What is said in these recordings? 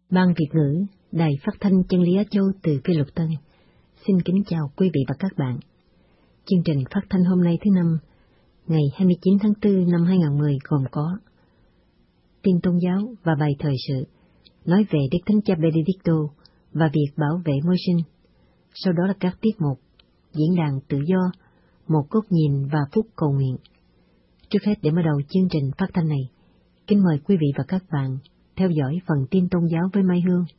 Ban Việt ngữ, Đài Phát thanh Chân lý Á Châu từ Phi Luật Tân. Xin kính chào quý vị và các bạn. Chương trình phát thanh hôm nay thứ Năm, ngày 29 tháng 4 năm 2010 gồm có tin tôn giáo và bài thời sự, nói về Đức Thánh Cha Benedicto và việc bảo vệ môi sinh. Sau đó là các tiết mục, diễn đàn tự do, một góc nhìn và phút cầu nguyện. Trước hết để mở đầu chương trình phát thanh này, kính mời quý vị và các bạn theo dõi phần tin tôn giáo với Mai Hương.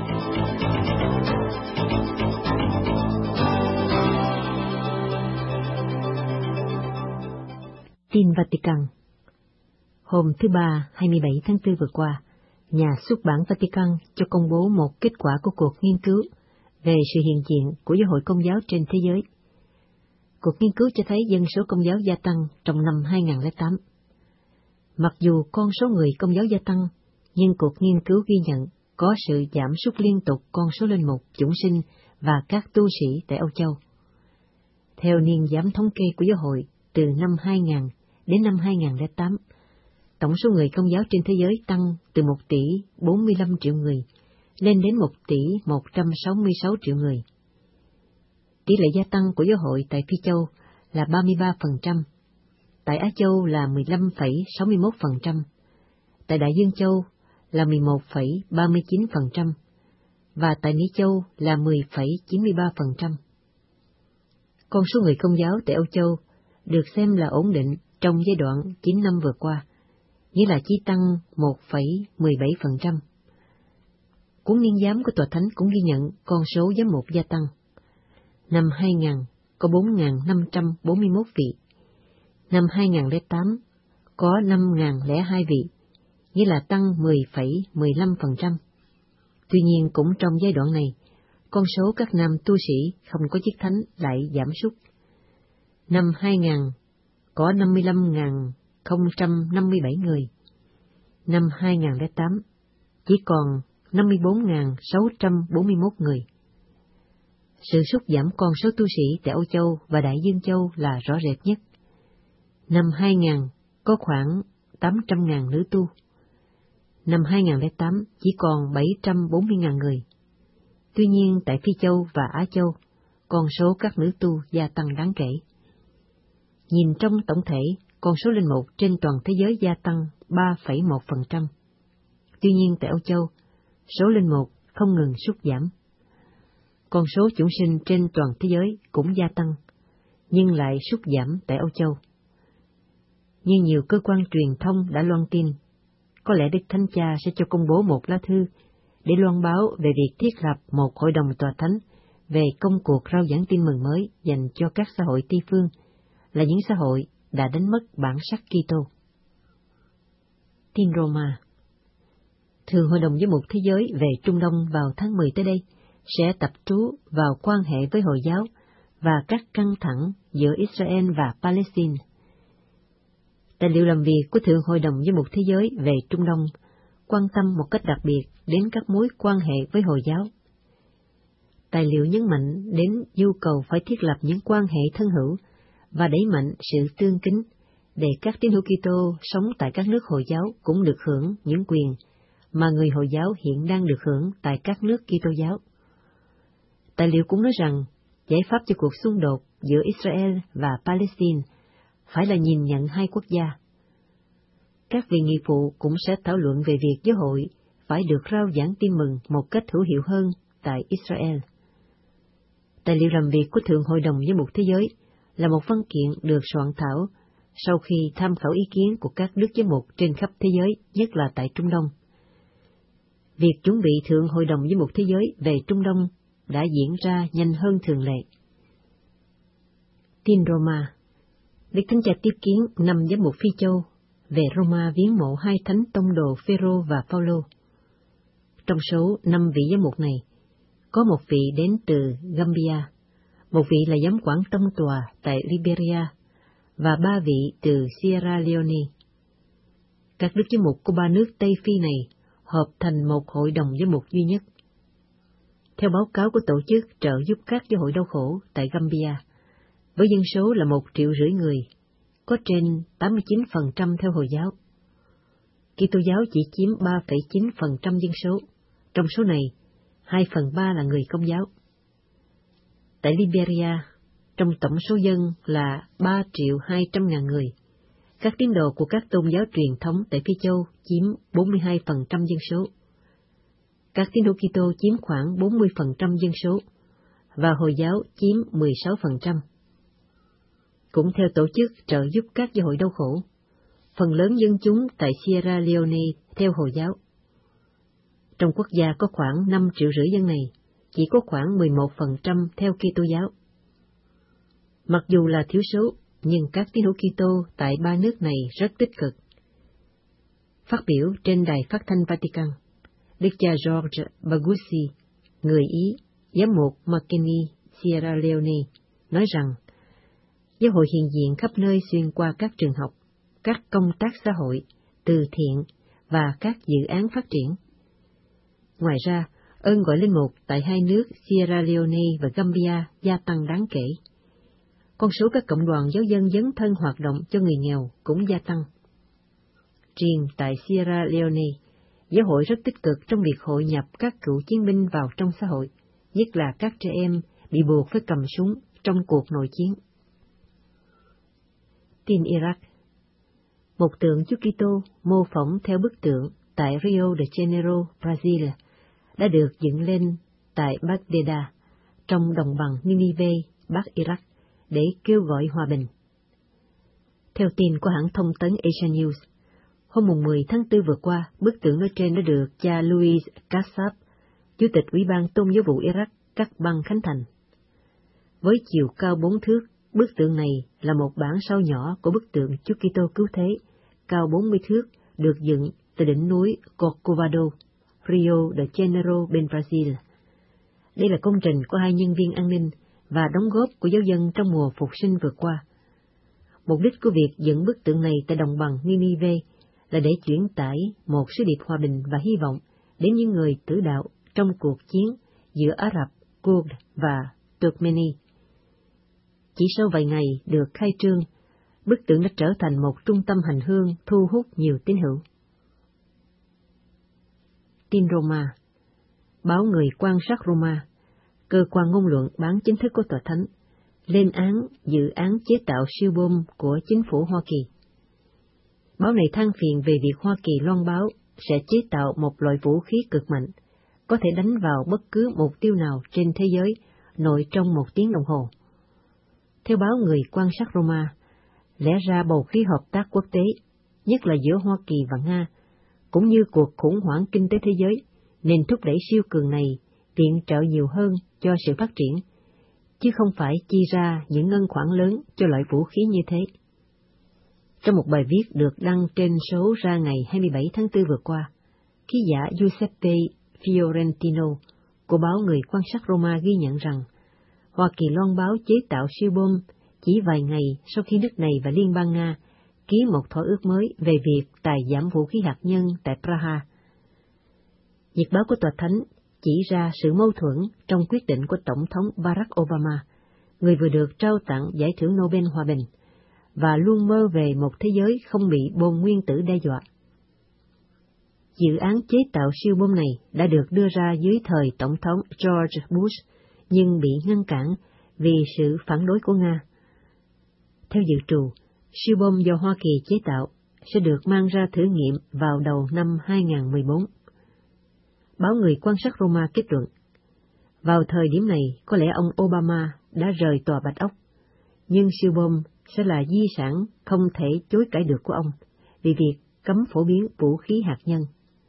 Tin Vatican. Hôm thứ Ba, 27 tháng 4 vừa qua, nhà xuất bản Vatican cho công bố một kết quả của cuộc nghiên cứu về sự hiện diện của giáo hội Công giáo trên thế giới. Cuộc nghiên cứu cho thấy dân số Công giáo gia tăng trong năm 2008. Mặc dù con số người Công giáo gia tăng, nhưng cuộc nghiên cứu ghi nhận có sự giảm sút liên tục con số linh mục, chủng sinh và các tu sĩ tại Âu Châu. Theo niên giám thống kê của giáo hội, từ năm 2000 đến năm 2008, tổng số người Công giáo trên thế giới tăng từ 1 tỷ 45 triệu người lên đến 1 tỷ 166 triệu người. Tỷ lệ gia tăng của giáo hội tại Phi Châu là 33%, tại Á Châu là 15,61%, tại Đại Dương Châu là 11,39% và tại Mỹ Châu là 10,93%. Con số người Công giáo tại Âu Châu được xem là ổn định trong giai đoạn 9 năm vừa qua, nghĩa là chỉ tăng 1,17%. Cuốn niên giám của Tòa Thánh cũng ghi nhận con số giám mục gia tăng. Năm 2000 có 4.541 vị, năm 2008 có 5.002 vị, nghĩa là tăng 10,15%. Tuy nhiên cũng trong giai đoạn này, con số các nam tu sĩ không có chức thánh lại giảm sút. Năm 2000 có 55.057 người, năm 2008 chỉ còn 54.641 người. Sự sút giảm con số tu sĩ tại Âu Châu và Đại Dương Châu là rõ rệt nhất. Năm 2000 có khoảng 800.000 nữ tu. Năm 2008 chỉ còn 740.000 người. Tuy nhiên tại Phi Châu và Á Châu, con số các nữ tu gia tăng đáng kể. Nhìn trong tổng thể, con số linh mục trên toàn thế giới gia tăng 3,1%. Tuy nhiên tại Âu Châu, số linh mục không ngừng sút giảm. Con số chủng sinh trên toàn thế giới cũng gia tăng, nhưng lại sút giảm tại Âu Châu. Như nhiều cơ quan truyền thông đã loan tin, có lẽ Đức Thánh Cha sẽ cho công bố một lá thư để loan báo về việc thiết lập một hội đồng tòa thánh về công cuộc rao giảng tin mừng mới dành cho các xã hội Tây phương, là những xã hội đã đánh mất bản sắc Kitô. Tin Roma. Thường Hội đồng Giám mục Thế giới về Trung Đông vào tháng 10 tới đây sẽ tập trú vào quan hệ với Hồi giáo và các căng thẳng giữa Israel và Palestine. Tài liệu làm việc của Thượng Hội đồng Giám mục Thế giới về Trung Đông quan tâm một cách đặc biệt đến các mối quan hệ với Hồi giáo. Tài liệu nhấn mạnh đến nhu cầu phải thiết lập những quan hệ thân hữu và đẩy mạnh sự tương kính để các tín hữu Kitô sống tại các nước Hồi giáo cũng được hưởng những quyền mà người Hồi giáo hiện đang được hưởng tại các nước Kitô giáo. Tài liệu cũng nói rằng giải pháp cho cuộc xung đột giữa Israel và Palestine phải là nhìn nhận hai quốc gia. Các vị nghị phụ cũng sẽ thảo luận về việc giáo hội phải được rao giảng tin mừng một cách hữu hiệu hơn tại Israel. Tài liệu làm việc của Thượng Hội đồng Giám mục Thế giới là một văn kiện được soạn thảo sau khi tham khảo ý kiến của các đức giám mục trên khắp thế giới, nhất là tại Trung Đông. Việc chuẩn bị Thượng Hội đồng Giám mục Thế giới về Trung Đông đã diễn ra nhanh hơn thường lệ. Tin Roma. Đức Thánh Cha tiếp kiến 5 giám mục Phi Châu về Roma viếng mộ hai thánh tông đồ Phêrô và Phaolô. Trong số 5 vị giám mục này, có một vị đến từ Gambia, một vị là giám quản tông tòa tại Liberia và 3 vị từ Sierra Leone. Các đức giám mục của 3 nước Tây Phi này hợp thành một hội đồng giám mục duy nhất. Theo báo cáo của tổ chức trợ giúp các giáo hội đau khổ tại Gambia, với dân số là 1,5 triệu người, có trên 89% theo Hồi giáo. Kitô giáo chỉ chiếm 3,9% dân số, Trong số này, 2/3 là người Công giáo. Tại Liberia, trong tổng số dân là 3.200.000 người, các tín đồ của các tôn giáo truyền thống tại Phi Châu chiếm 42% dân số. Các tín đồ Kitô chiếm khoảng 40% dân số, và Hồi giáo chiếm 16%. Cũng theo tổ chức trợ giúp các giáo hội đau khổ, phần lớn dân chúng tại Sierra Leone theo Hồi giáo. Trong quốc gia có khoảng 5,5 triệu dân này, chỉ có khoảng 11% theo Kitô giáo. Mặc dù là thiểu số, nhưng các tín hữu Kitô tại 3 nước này rất tích cực. Phát biểu trên đài phát thanh Vatican, Đức cha George Bagusi, người Ý, giám mục Makeni, Sierra Leone, nói rằng giáo hội hiện diện khắp nơi xuyên qua các trường học, các công tác xã hội, từ thiện và các dự án phát triển. Ngoài ra, ơn gọi linh mục tại 2 nước Sierra Leone và Gambia gia tăng đáng kể. Con số các cộng đoàn giáo dân dấn thân hoạt động cho người nghèo cũng gia tăng. Riêng tại Sierra Leone, giáo hội rất tích cực trong việc hội nhập các cựu chiến binh vào trong xã hội, nhất là các trẻ em bị buộc phải cầm súng trong cuộc nội chiến. Tin Iraq. Một tượng Chúa Kitô mô phỏng theo bức tượng tại Rio de Janeiro, Brazil, đã được dựng lên tại Baghdad, trong đồng bằng Ninive, Bắc Iraq, để kêu gọi hòa bình. Theo tin của hãng thông tấn Asia News, hôm 10 tháng 4 vừa qua, bức tượng nói trên đã được cha Louis Kassab, Chủ tịch Ủy ban Tôn giáo vụ Iraq, cắt băng khánh thành. Với chiều cao 4 thước, bức tượng này là một bản sao nhỏ của bức tượng Chúa Kitô cứu thế, cao 40 thước, được dựng từ đỉnh núi Corcovado, Rio de Janeiro bên Brazil. Đây là công trình của 2 nhân viên an ninh và đóng góp của giáo dân trong mùa phục sinh vừa qua. Mục đích của việc dựng bức tượng này tại đồng bằng Ninive là để chuyển tải một sứ điệp hòa bình và hy vọng đến những người tử đạo trong cuộc chiến giữa Ả Rập, Kurd và Turkmeni. Chỉ sau vài ngày được khai trương, bức tượng đã trở thành một trung tâm hành hương thu hút nhiều tín hữu. Tin Roma. Báo Người Quan sát Roma, cơ quan ngôn luận bán chính thức của Tòa Thánh, lên án dự án chế tạo siêu bom của chính phủ Hoa Kỳ. Báo này than phiền về việc Hoa Kỳ loan báo sẽ chế tạo một loại vũ khí cực mạnh, có thể đánh vào bất cứ mục tiêu nào trên thế giới nội trong 1 tiếng đồng hồ. Theo báo Người Quan sát Roma, lẽ ra bầu khí hợp tác quốc tế, nhất là giữa Hoa Kỳ và Nga, cũng như cuộc khủng hoảng kinh tế thế giới, nên thúc đẩy siêu cường này viện trợ nhiều hơn cho sự phát triển, chứ không phải chi ra những ngân khoản lớn cho loại vũ khí như thế. Trong một bài viết được đăng trên số ra ngày 27 tháng 4 vừa qua, ký giả Giuseppe Fiorentino của báo Người Quan sát Roma ghi nhận rằng Hoa Kỳ loan báo chế tạo siêu bom chỉ vài ngày sau khi nước này và Liên bang Nga ký một thỏa ước mới về việc tài giảm vũ khí hạt nhân tại Praha. Nhật báo của Tòa Thánh chỉ ra sự mâu thuẫn trong quyết định của Tổng thống Barack Obama, người vừa được trao tặng giải thưởng Nobel Hòa bình, và luôn mơ về một thế giới không bị bom nguyên tử đe dọa. Dự án chế tạo siêu bom này đã được đưa ra dưới thời Tổng thống George Bush, nhưng bị ngăn cản vì sự phản đối của Nga. Theo dự trù, siêu bom do Hoa Kỳ chế tạo sẽ được mang ra thử nghiệm vào đầu năm 2014. Báo Người Quan sát Roma kết luận, vào thời điểm này có lẽ ông Obama đã rời Tòa Bạch Ốc, nhưng siêu bom sẽ là di sản không thể chối cãi được của ông vì việc cấm phổ biến vũ khí hạt nhân.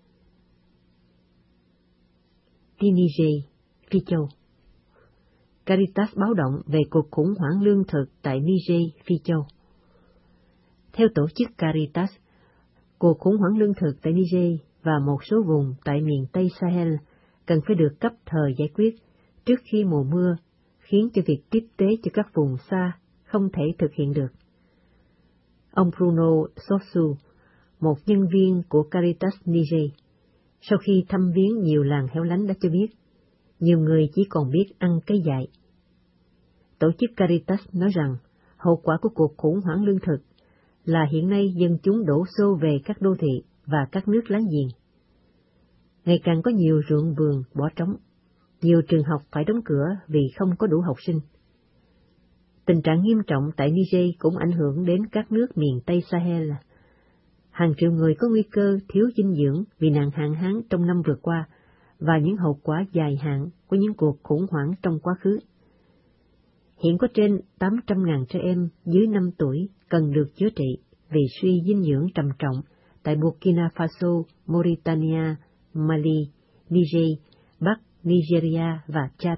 Tin Niger, Phi Châu. Caritas báo động về cuộc khủng hoảng lương thực tại Niger, Phi Châu. Theo tổ chức Caritas, cuộc khủng hoảng lương thực tại Niger và một số vùng tại miền Tây Sahel cần phải được cấp thời giải quyết trước khi mùa mưa, khiến cho việc tiếp tế cho các vùng xa không thể thực hiện được. Ông Bruno Sossu, một nhân viên của Caritas Niger, sau khi thăm viếng nhiều làng hẻo lánh đã cho biết, nhiều người chỉ còn biết ăn cây dại. Tổ chức Caritas nói rằng hậu quả của cuộc khủng hoảng lương thực là hiện nay dân chúng đổ xô về các đô thị và các nước láng giềng. Ngày càng có nhiều ruộng vườn bỏ trống, nhiều trường học phải đóng cửa vì không có đủ học sinh. Tình trạng nghiêm trọng tại Niger cũng ảnh hưởng đến các nước miền Tây Sahel. Hàng triệu người có nguy cơ thiếu dinh dưỡng vì nạn hạn hán trong năm vừa qua và những hậu quả dài hạn của những cuộc khủng hoảng trong quá khứ. Hiện có trên 800.000 trẻ em dưới 5 tuổi cần được chữa trị vì suy dinh dưỡng trầm trọng tại Burkina Faso, Mauritania, Mali, Niger, Bắc Nigeria và Chad.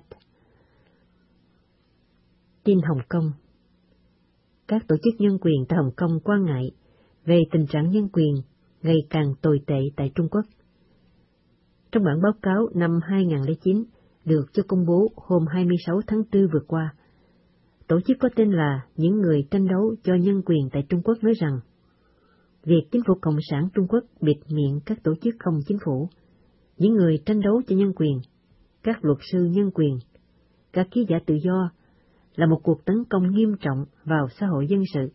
Tin Hồng Kông. Các tổ chức nhân quyền tại Hồng Kông quan ngại về tình trạng nhân quyền ngày càng tồi tệ tại Trung Quốc. Trong bản báo cáo năm 2009 được cho công bố hôm 26 tháng 4 vừa qua, tổ chức có tên là Những người tranh đấu cho nhân quyền tại Trung Quốc nói rằng, việc chính phủ Cộng sản Trung Quốc bịt miệng các tổ chức không chính phủ, những người tranh đấu cho nhân quyền, các luật sư nhân quyền, các ký giả tự do là một cuộc tấn công nghiêm trọng vào xã hội dân sự.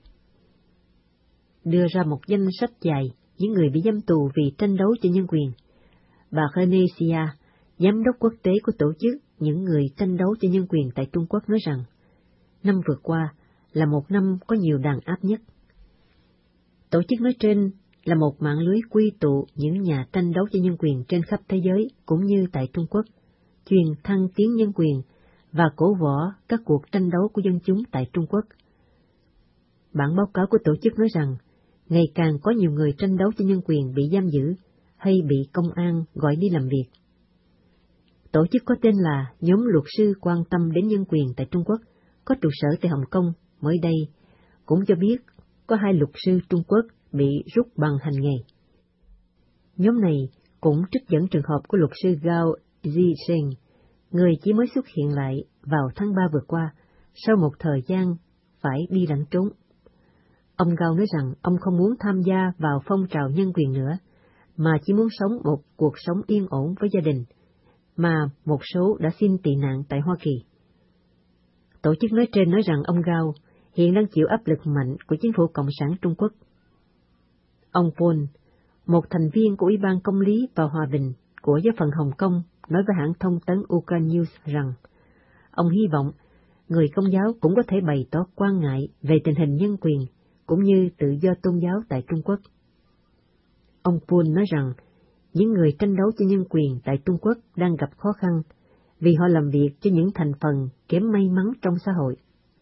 Đưa ra một danh sách dài những người bị giam tù vì tranh đấu cho nhân quyền, bà Henesia, giám đốc quốc tế của tổ chức Những người tranh đấu cho nhân quyền tại Trung Quốc nói rằng, năm vừa qua là một năm có nhiều đàn áp nhất. Tổ chức nói trên là một mạng lưới quy tụ những nhà tranh đấu cho nhân quyền trên khắp thế giới cũng như tại Trung Quốc, truyền thăng tiến nhân quyền và cổ võ các cuộc tranh đấu của dân chúng tại Trung Quốc. Bản báo cáo của tổ chức nói rằng, ngày càng có nhiều người tranh đấu cho nhân quyền bị giam giữ hay bị công an gọi đi làm việc. Tổ chức có tên là Nhóm luật sư quan tâm đến nhân quyền tại Trung Quốc, có trụ sở tại Hồng Kông, mới đây, cũng cho biết có 2 luật sư Trung Quốc bị rút bằng hành nghề. Nhóm này cũng trích dẫn trường hợp của luật sư Gao Zisheng, người chỉ mới xuất hiện lại vào tháng 3 vừa qua, sau một thời gian phải đi lẩn trốn. Ông Gao nói rằng ông không muốn tham gia vào phong trào nhân quyền nữa, mà chỉ muốn sống một cuộc sống yên ổn với gia đình, mà một số đã xin tị nạn tại Hoa Kỳ. Tổ chức nói trên nói rằng ông Gao hiện đang chịu áp lực mạnh của chính phủ Cộng sản Trung Quốc. Ông Paul, một thành viên của Ủy ban Công lý và Hòa bình của giáo phận Hồng Kông, nói với hãng thông tấn UK News rằng, ông hy vọng người Công giáo cũng có thể bày tỏ quan ngại về tình hình nhân quyền cũng như tự do tôn giáo tại Trung Quốc. Ông Paul nói rằng, những người tranh đấu cho nhân quyền tại Trung Quốc đang gặp khó khăn vì họ làm việc cho những thành phần kém may mắn trong xã hội.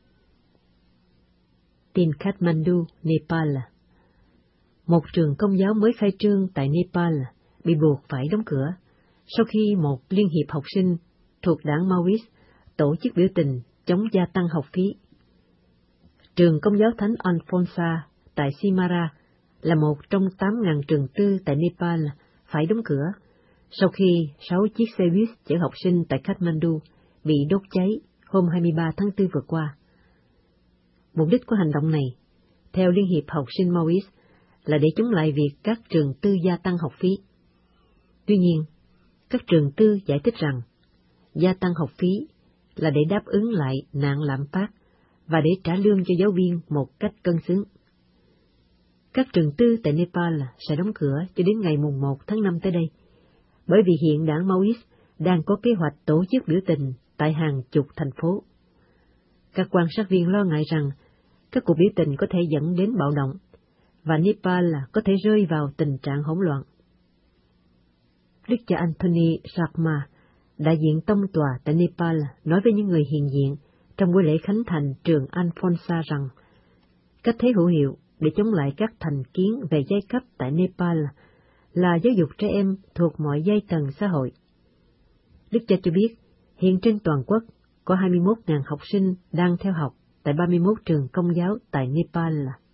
Tin Kathmandu, Nepal. Một trường công giáo mới khai trương tại Nepal bị buộc phải đóng cửa sau khi một liên hiệp học sinh thuộc đảng Maoist tổ chức biểu tình chống gia tăng học phí. Trường công giáo Thánh Alphonsa tại Simara là một trong 8.000 trường tư tại Nepal phải đóng cửa sau khi 6 chiếc xe buýt chở học sinh tại Kathmandu bị đốt cháy hôm 23 tháng 4 vừa qua. Mục đích của hành động này, theo Liên hiệp học sinh Maoist, là để chống lại việc các trường tư gia tăng học phí. Tuy nhiên, các trường tư giải thích rằng, gia tăng học phí là để đáp ứng lại nạn lạm phát và để trả lương cho giáo viên một cách cân xứng. Các trường tư tại Nepal sẽ đóng cửa cho đến ngày mùng 1 tháng 5 tới đây, bởi vì hiện đảng Maoist đang có kế hoạch tổ chức biểu tình tại hàng chục thành phố. Các quan sát viên lo ngại rằng các cuộc biểu tình có thể dẫn đến bạo động, và Nepal có thể rơi vào tình trạng hỗn loạn. Đức cha Anthony Sharma, đại diện tông tòa tại Nepal, nói với những người hiện diện trong buổi lễ khánh thành trường Alphonsa rằng, cách thế hữu hiệu để chống lại các thành kiến về giai cấp tại Nepal là giáo dục trẻ em thuộc mọi giai tầng xã hội. Đức cha cho biết, hiện trên toàn quốc có 21.000 học sinh đang theo học tại 31 trường công giáo tại Nepal.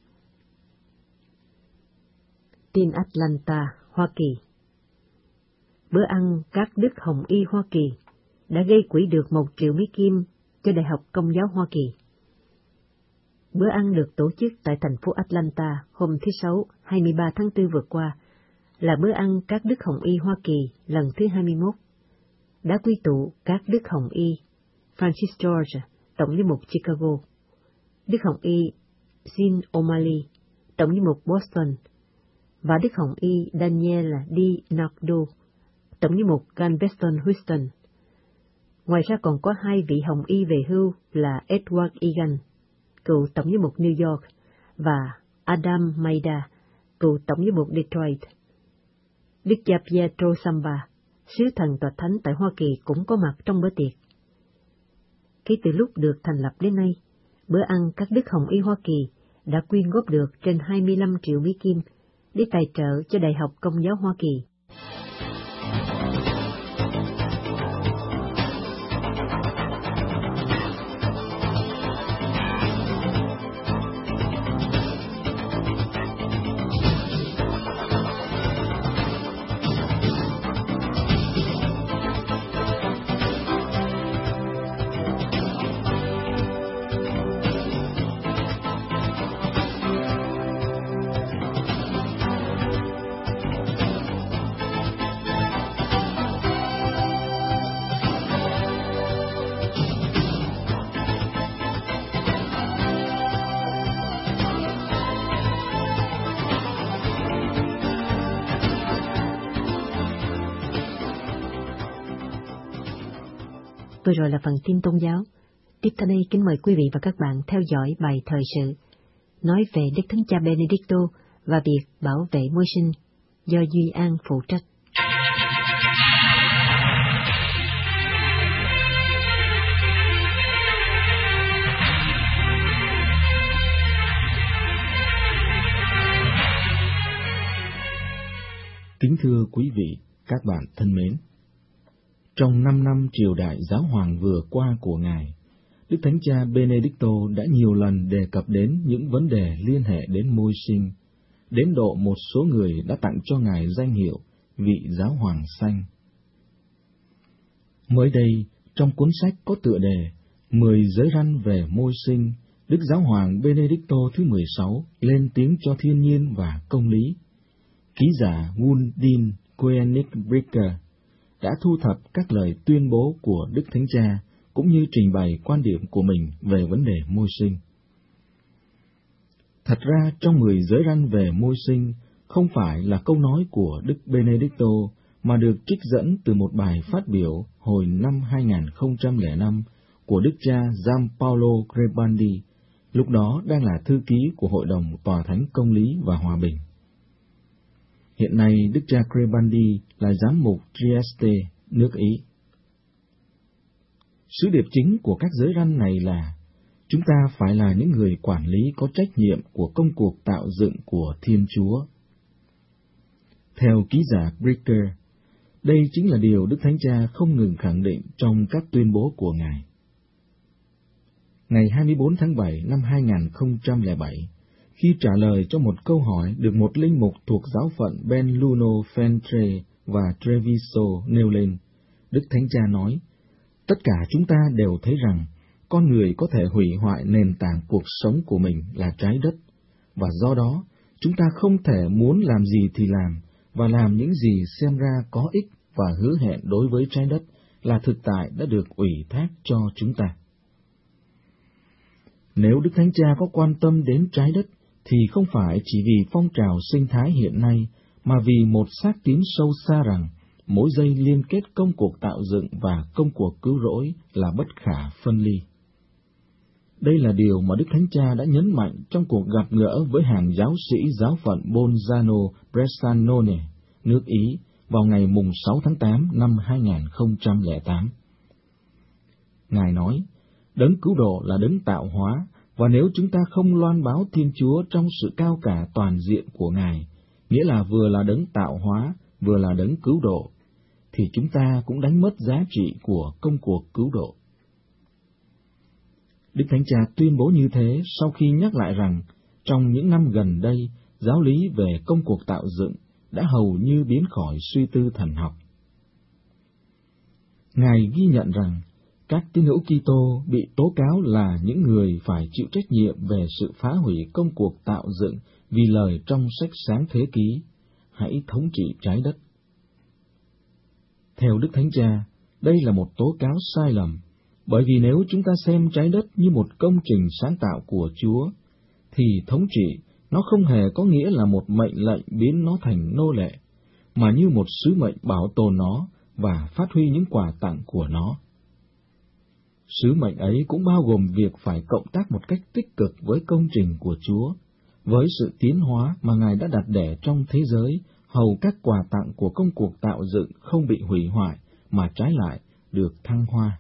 Tin Atlanta, Hoa Kỳ. Bữa ăn các Đức Hồng Y Hoa Kỳ đã gây quỹ được 1 triệu Mỹ Kim cho Đại học Công giáo Hoa Kỳ. Bữa ăn được tổ chức tại thành phố Atlanta hôm thứ Sáu, 23 tháng 4 vừa qua, là bữa ăn các Đức Hồng Y Hoa Kỳ lần thứ 21, đã quy tụ các Đức Hồng Y Francis George, Tổng giám mục Chicago, Đức Hồng Y Jean O'Malley, Tổng giám mục Boston, và Đức Hồng Y Daniel D. Nardo, Tổng giám mục Galveston Houston. Ngoài ra còn có 2 vị hồng y về hưu là Edward Egan, cựu Tổng giám mục New York, và Adam Maida, cựu Tổng giám mục Detroit. Đức cha Pietro Samba, sứ thần tòa thánh tại Hoa Kỳ cũng có mặt trong bữa tiệc. Kể từ lúc được thành lập đến nay, bữa ăn các đức hồng y Hoa Kỳ đã quyên góp được trên 25 triệu Mỹ Kim để tài trợ cho Đại học Công giáo Hoa Kỳ. Vừa rồi là phần tin tôn giáo. Tiếp theo đây kính mời quý vị và các bạn theo dõi bài thời sự nói về Đức Thánh Cha Benedicto và việc bảo vệ môi sinh do Duy An phụ trách. Kính thưa quý vị, các bạn thân mến, trong 5 năm triều đại giáo hoàng vừa qua của Ngài, Đức Thánh Cha Benedicto đã nhiều lần đề cập đến những vấn đề liên hệ đến môi sinh, đến độ một số người đã tặng cho Ngài danh hiệu vị giáo hoàng xanh. Mới đây, trong cuốn sách có tựa đề 10 giới răn về môi sinh, Đức Giáo hoàng Benedicto thứ 16 lên tiếng cho thiên nhiên và công lý. Ký giả Wundin Koenig-Bricker đã thu thập các lời tuyên bố của Đức Thánh Cha, cũng như trình bày quan điểm của mình về vấn đề môi sinh. Thật ra, trong 10 giới răn về môi sinh không phải là câu nói của Đức Benedicto, mà được trích dẫn từ một bài phát biểu hồi năm 2005 của Đức cha Giampaolo Grebandi, lúc đó đang là thư ký của Hội đồng Tòa Thánh Công lý và Hòa bình. Hiện nay, Đức cha Grebandi là giám mục Trieste, nước Ý. Sứ điệp chính của các giới răn này là chúng ta phải là những người quản lý có trách nhiệm của công cuộc tạo dựng của Thiên Chúa. Theo ký giả Bricker, đây chính là điều Đức Thánh Cha không ngừng khẳng định trong các tuyên bố của Ngài. Ngày 24 tháng 7 năm 2007, khi trả lời cho một câu hỏi được một linh mục thuộc giáo phận Belluno Feltre và Treviso nêu lên, Đức Thánh Cha nói, tất cả chúng ta đều thấy rằng con người có thể hủy hoại nền tảng cuộc sống của mình là trái đất, và do đó chúng ta không thể muốn làm gì thì làm, và làm những gì xem ra có ích và hứa hẹn đối với trái đất là thực tại đã được ủy thác cho chúng ta. Nếu Đức Thánh Cha có quan tâm đến trái đất, thì không phải chỉ vì phong trào sinh thái hiện nay, mà vì một xác tín sâu xa rằng mối dây liên kết công cuộc tạo dựng và công cuộc cứu rỗi là bất khả phân ly. Đây là điều mà Đức Thánh Cha đã nhấn mạnh trong cuộc gặp gỡ với hàng giáo sĩ giáo phận Bolzano Bressanone, nước Ý, vào ngày mùng 6 tháng 8 năm 2008. Ngài nói, đấng cứu độ là đấng tạo hóa, và nếu chúng ta không loan báo Thiên Chúa trong sự cao cả toàn diện của Ngài, nghĩa là vừa là đấng tạo hóa, vừa là đấng cứu độ, thì chúng ta cũng đánh mất giá trị của công cuộc cứu độ. Đức Thánh Cha tuyên bố như thế sau khi nhắc lại rằng, trong những năm gần đây, giáo lý về công cuộc tạo dựng đã hầu như biến khỏi suy tư thần học. Ngài ghi nhận rằng, các tín hữu Kitô bị tố cáo là những người phải chịu trách nhiệm về sự phá hủy công cuộc tạo dựng vì lời trong sách Sáng Thế Ký, hãy thống trị trái đất. Theo Đức Thánh Cha, đây là một tố cáo sai lầm, bởi vì nếu chúng ta xem trái đất như một công trình sáng tạo của Chúa, thì thống trị nó không hề có nghĩa là một mệnh lệnh biến nó thành nô lệ, mà như một sứ mệnh bảo tồn nó và phát huy những quà tặng của nó. Sứ mệnh ấy cũng bao gồm việc phải cộng tác một cách tích cực với công trình của Chúa, với sự tiến hóa mà Ngài đã đặt để trong thế giới, hầu các quà tặng của công cuộc tạo dựng không bị hủy hoại, mà trái lại được thăng hoa.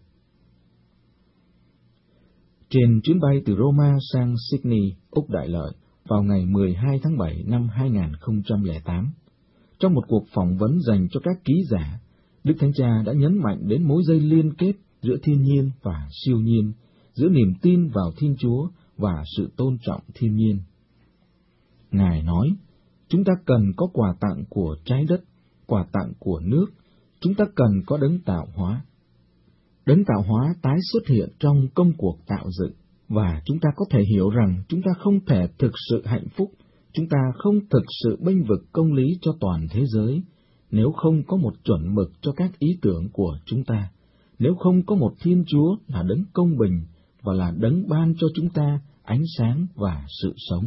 Trên chuyến bay từ Roma sang Sydney, Úc Đại Lợi, vào ngày 12 tháng 7 năm 2008, trong một cuộc phỏng vấn dành cho các ký giả, Đức Thánh Cha đã nhấn mạnh đến mối dây liên kết giữa thiên nhiên và siêu nhiên, giữa niềm tin vào Thiên Chúa và sự tôn trọng thiên nhiên. Ngài nói, chúng ta cần có quà tặng của trái đất, quà tặng của nước, chúng ta cần có đấng tạo hóa. Đấng tạo hóa tái xuất hiện trong công cuộc tạo dựng, và chúng ta có thể hiểu rằng chúng ta không thể thực sự hạnh phúc, chúng ta không thực sự bênh vực công lý cho toàn thế giới, nếu không có một chuẩn mực cho các ý tưởng của chúng ta, nếu không có một Thiên Chúa là đấng công bình và là đấng ban cho chúng ta ánh sáng và sự sống.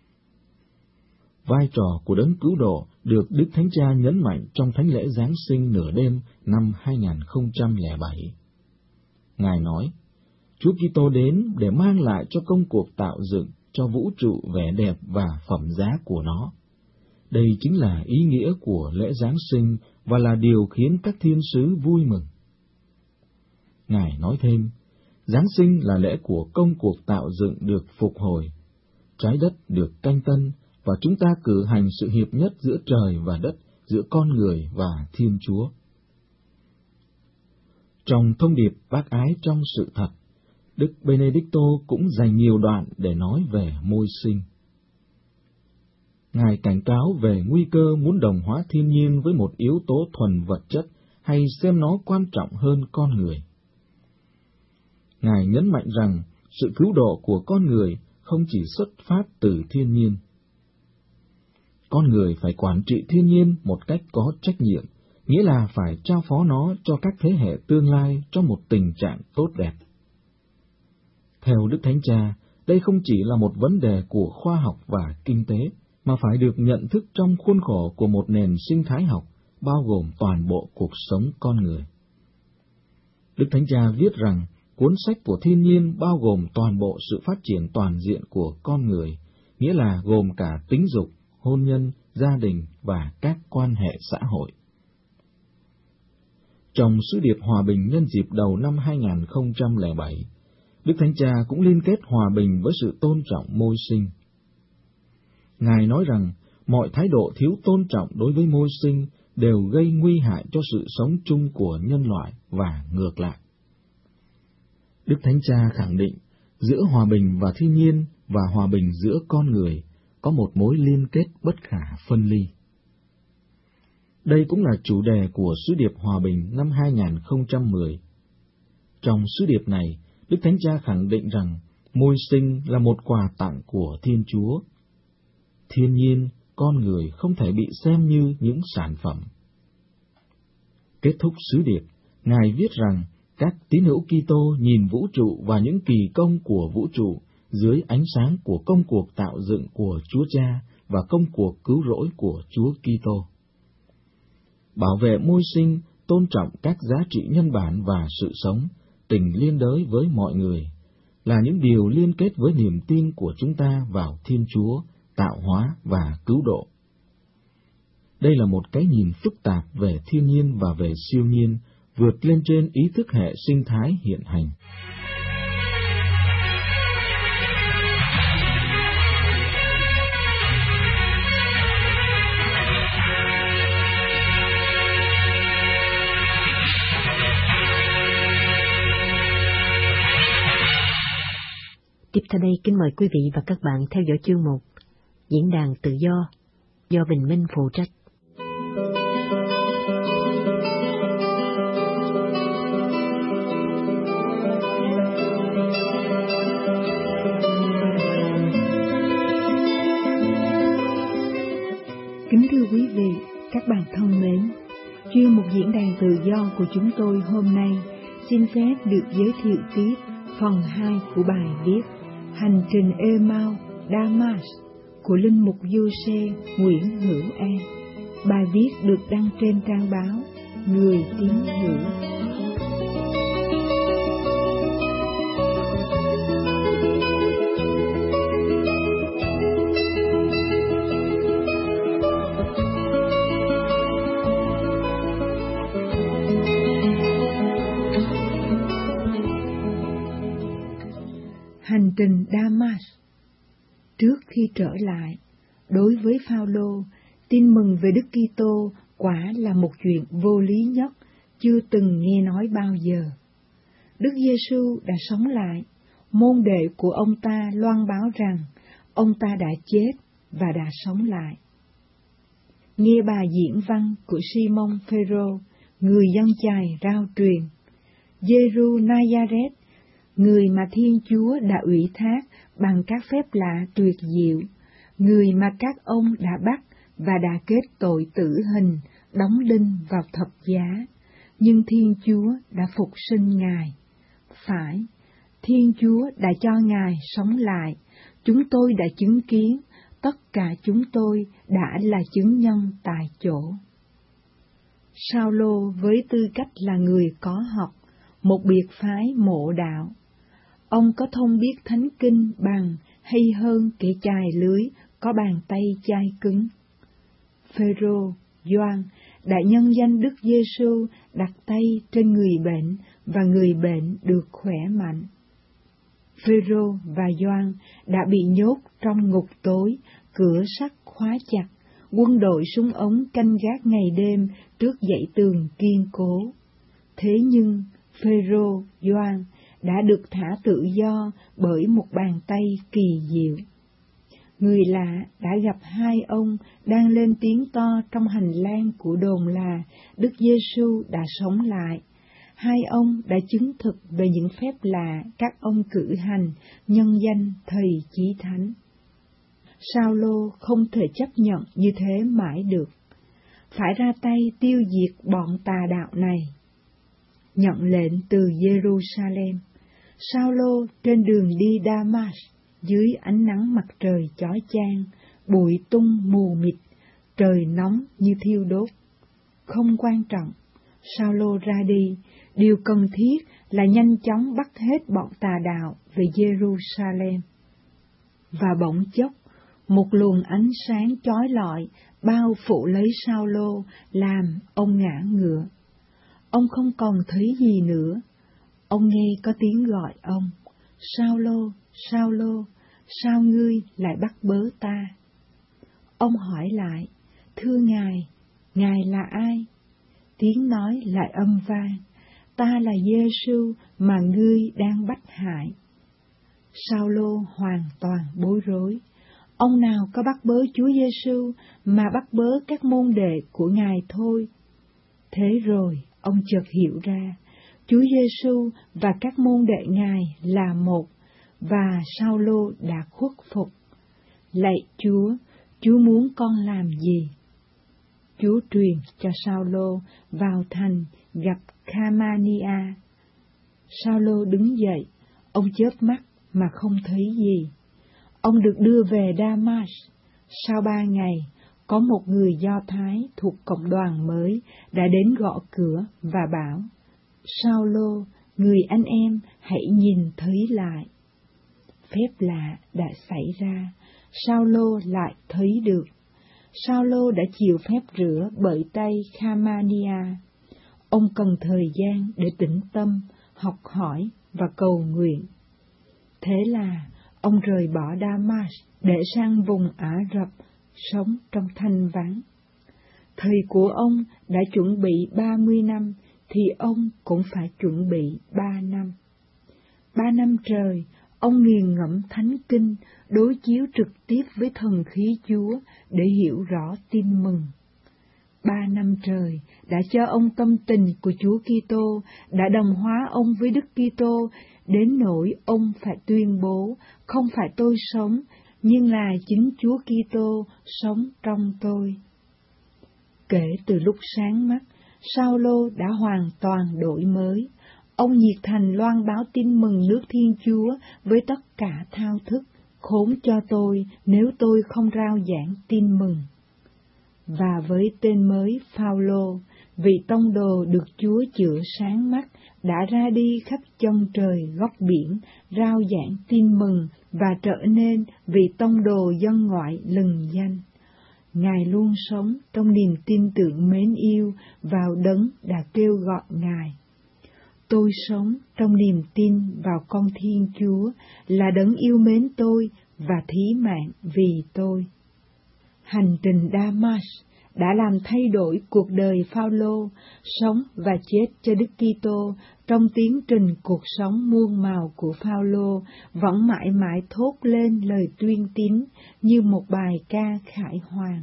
Vai trò của đấng cứu độ được Đức Thánh Cha nhấn mạnh trong thánh lễ Giáng sinh nửa đêm năm 2007. Ngài nói, Chúa Kitô đến để mang lại cho công cuộc tạo dựng, cho vũ trụ vẻ đẹp và phẩm giá của nó. Đây chính là ý nghĩa của lễ Giáng sinh và là điều khiến các thiên sứ vui mừng. Ngài nói thêm, Giáng sinh là lễ của công cuộc tạo dựng được phục hồi, trái đất được canh tân, và chúng ta cử hành sự hiệp nhất giữa trời và đất, giữa con người và Thiên Chúa. Trong thông điệp bác ái trong sự thật, Đức Benedicto cũng dành nhiều đoạn để nói về môi sinh. Ngài cảnh cáo về nguy cơ muốn đồng hóa thiên nhiên với một yếu tố thuần vật chất hay xem nó quan trọng hơn con người. Ngài nhấn mạnh rằng sự cứu độ của con người không chỉ xuất phát từ thiên nhiên. Con người phải quản trị thiên nhiên một cách có trách nhiệm, nghĩa là phải trao phó nó cho các thế hệ tương lai trong một tình trạng tốt đẹp. Theo Đức Thánh Cha, đây không chỉ là một vấn đề của khoa học và kinh tế, mà phải được nhận thức trong khuôn khổ của một nền sinh thái học, bao gồm toàn bộ cuộc sống con người. Đức Thánh Cha viết rằng, cuốn sách của thiên nhiên bao gồm toàn bộ sự phát triển toàn diện của con người, nghĩa là gồm cả tính dục, hôn nhân, gia đình và các quan hệ xã hội. Trong sứ điệp hòa bình nhân dịp đầu năm 2007, Đức Thánh Cha cũng liên kết hòa bình với sự tôn trọng môi sinh. Ngài nói rằng, mọi thái độ thiếu tôn trọng đối với môi sinh đều gây nguy hại cho sự sống chung của nhân loại và ngược lại. Đức Thánh Cha khẳng định, giữa hòa bình và thiên nhiên và hòa bình giữa con người có một mối liên kết bất khả phân ly. Đây cũng là chủ đề của sứ điệp hòa bình năm 2010. Trong sứ điệp này, Đức Thánh Cha khẳng định rằng môi sinh là một quà tặng của Thiên Chúa. Thiên nhiên, con người không thể bị xem như những sản phẩm. Kết thúc sứ điệp, Ngài viết rằng các tín hữu Kitô nhìn vũ trụ và những kỳ công của vũ trụ dưới ánh sáng của công cuộc tạo dựng của Chúa Cha và công cuộc cứu rỗi của Chúa Kitô. Bảo vệ môi sinh, tôn trọng các giá trị nhân bản và sự sống, tình liên đới với mọi người, là những điều liên kết với niềm tin của chúng ta vào Thiên Chúa, tạo hóa và cứu độ. Đây là một cái nhìn phức tạp về thiên nhiên và về siêu nhiên, vượt lên trên ý thức hệ sinh thái hiện hành. Tiếp theo đây, kính mời quý vị và các bạn theo dõi chương mục Diễn đàn tự do Bình Minh phụ trách. Kính thưa quý vị, các bạn thân mến, chuyên mục Diễn đàn tự do của chúng tôi hôm nay xin phép được giới thiệu tiếp phần 2 của bài viết Hành trình Emau Damas của Linh mục Giuse Nguyễn Hữu An. Bài viết được đăng trên trang báo người tín hữu. Hành trình Damas. Trước khi trở lại, đối với Phao-lô, tin mừng về Đức Kitô quả là một chuyện vô lý nhất chưa từng nghe nói bao giờ. Đức Giêsu đã sống lại, môn đệ của ông ta loan báo rằng ông ta đã chết và đã sống lại. Nghe bài diễn văn của Simon Phêrô, người dân chài rao truyền: Giê-ru Nazareth, người mà Thiên Chúa đã ủy thác bằng các phép lạ tuyệt diệu, người mà các ông đã bắt và đã kết tội tử hình, đóng đinh vào thập giá, nhưng Thiên Chúa đã phục sinh Ngài. Phải, Thiên Chúa đã cho Ngài sống lại, chúng tôi đã chứng kiến, tất cả chúng tôi đã là chứng nhân tại chỗ. Sao-lô với tư cách là người có học, một biệt phái mộ đạo, ông có thông biết thánh kinh bằng hay hơn kẻ chài lưới có bàn tay chai cứng. Phêrô, Gioan đã nhân danh Đức Giêsu đặt tay trên người bệnh và người bệnh được khỏe mạnh. Phêrô và Gioan đã bị nhốt trong ngục tối, cửa sắt khóa chặt, quân đội súng ống canh gác ngày đêm trước dãy tường kiên cố. Thế nhưng Phêrô, Gioan đã được thả tự do bởi một bàn tay kỳ diệu. Người lạ đã gặp hai ông đang lên tiếng to trong hành lang của đồn là Đức Giêsu đã sống lại. Hai ông đã chứng thực về những phép lạ các ông cử hành, nhân danh Thầy Chí Thánh. Sao-lô không thể chấp nhận như thế mãi được, phải ra tay tiêu diệt bọn tà đạo này. Nhận lệnh từ Jerusalem, Sao-lô trên đường đi Damas dưới ánh nắng mặt trời chói chang, bụi tung mù mịt, trời nóng như thiêu đốt. Không quan trọng, Sao-lô ra đi, điều cần thiết là nhanh chóng bắt hết bọn tà đạo về Jerusalem. Và bỗng chốc, một luồng ánh sáng chói lọi bao phủ lấy Sao-lô, làm ông ngã ngựa. Ông không còn thấy gì nữa. Ông nghe có tiếng gọi ông: Sao-lô, Sao-lô, sao ngươi lại bắt bớ ta? Ông hỏi lại: Thưa Ngài là ai? Tiếng nói lại âm vang: Ta là Giê-xu mà ngươi đang bắt hại. Sao-lô hoàn toàn bối rối. Ông nào có bắt bớ Chúa Giê-xu mà bắt bớ các môn đệ của Ngài thôi. Thế rồi ông chợt hiểu ra, Chúa Giê-xu và các môn đệ Ngài là một, và Sao-lô đã khuất phục. Lạy Chúa muốn con làm gì? Chúa truyền cho Sao-lô vào thành gặp Khamania. Sao-lô đứng dậy, ông chớp mắt mà không thấy gì. Ông được đưa về Damas. Sau 3 ngày, có một người Do Thái thuộc cộng đoàn mới đã đến gõ cửa và bảo: Sao-lô, người anh em, hãy nhìn thấy lại. Phép lạ đã xảy ra, Sao-lô lại thấy được. Sao-lô đã chịu phép rửa bởi tay Khamania. Ông cần thời gian để tĩnh tâm, học hỏi và cầu nguyện. Thế là ông rời bỏ Damas để sang vùng Ả Rập, sống trong thanh vắng. Thầy của ông đã chuẩn bị 30 năm, thì ông cũng phải chuẩn bị 3 năm. 3 năm trời, ông nghiền ngẫm thánh kinh, đối chiếu trực tiếp với thần khí Chúa để hiểu rõ tin mừng. 3 năm trời đã cho ông tâm tình của Chúa Kitô, đã đồng hóa ông với Đức Kitô, đến nỗi ông phải tuyên bố: không phải tôi sống, nhưng là chính Chúa Kitô sống trong tôi. Kể từ lúc sáng mắt, Sao-lô đã hoàn toàn đổi mới. Ông nhiệt thành loan báo tin mừng nước Thiên Chúa với tất cả thao thức. Khốn cho tôi nếu tôi không rao giảng tin mừng. Và với tên mới Phao-lô, vì tông đồ được Chúa chữa sáng mắt, đã ra đi khắp chân trời góc biển, rao giảng tin mừng và trở nên vị tông đồ dân ngoại lừng danh. Ngài luôn sống trong niềm tin tưởng mến yêu vào Đấng đã kêu gọi Ngài. Tôi sống trong niềm tin vào con Thiên Chúa là Đấng yêu mến tôi và thí mạng vì tôi. Hành trình Damas đã làm thay đổi cuộc đời Phao-lô, sống và chết cho Đức Kitô. Trong tiến trình cuộc sống muôn màu của Phao-lô vẫn mãi mãi thốt lên lời tuyên tín như một bài ca khải hoàn.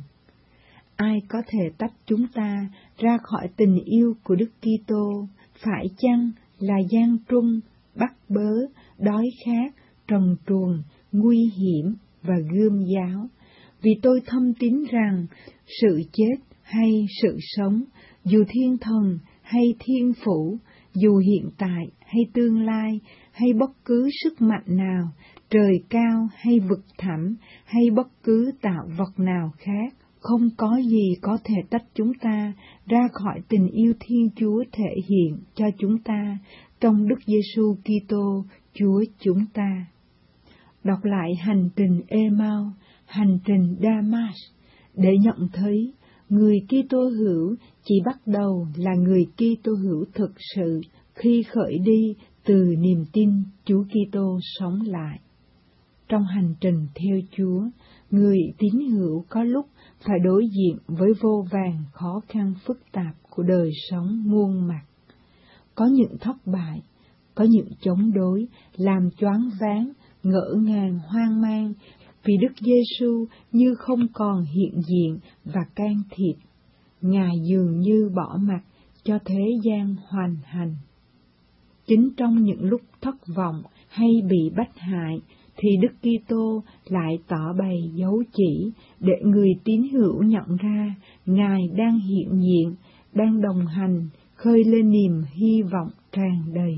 Ai có thể tách chúng ta ra khỏi tình yêu của Đức Kitô? Phải chăng là gian truân, bắt bớ, đói khát, trần truồng, nguy hiểm và gươm giáo? Vì tôi thâm tín rằng sự chết hay sự sống, dù thiên thần hay thiên phủ, dù hiện tại hay tương lai, hay bất cứ sức mạnh nào, trời cao hay vực thẳm, hay bất cứ tạo vật nào khác, không có gì có thể tách chúng ta ra khỏi tình yêu Thiên Chúa thể hiện cho chúng ta trong Đức Giêsu Kitô, Chúa chúng ta. Đọc lại hành trình Ê-mau, hành trình Damas, để nhận thấy người Kitô hữu chỉ bắt đầu là người Kitô hữu thực sự khi khởi đi từ niềm tin Chúa Kitô sống lại. Trong hành trình theo Chúa, người tín hữu có lúc phải đối diện với vô vàn khó khăn phức tạp của đời sống muôn mặt. Có những thất bại, có những chống đối, làm choáng váng, ngỡ ngàng hoang mang, vì Đức Giêsu như không còn hiện diện và can thiệp. Ngài dường như bỏ mặc cho thế gian hoành hành. Chính trong những lúc thất vọng hay bị bách hại, thì Đức Kitô lại tỏ bày dấu chỉ để người tín hữu nhận ra Ngài đang hiện diện, đang đồng hành, khơi lên niềm hy vọng tràn đầy.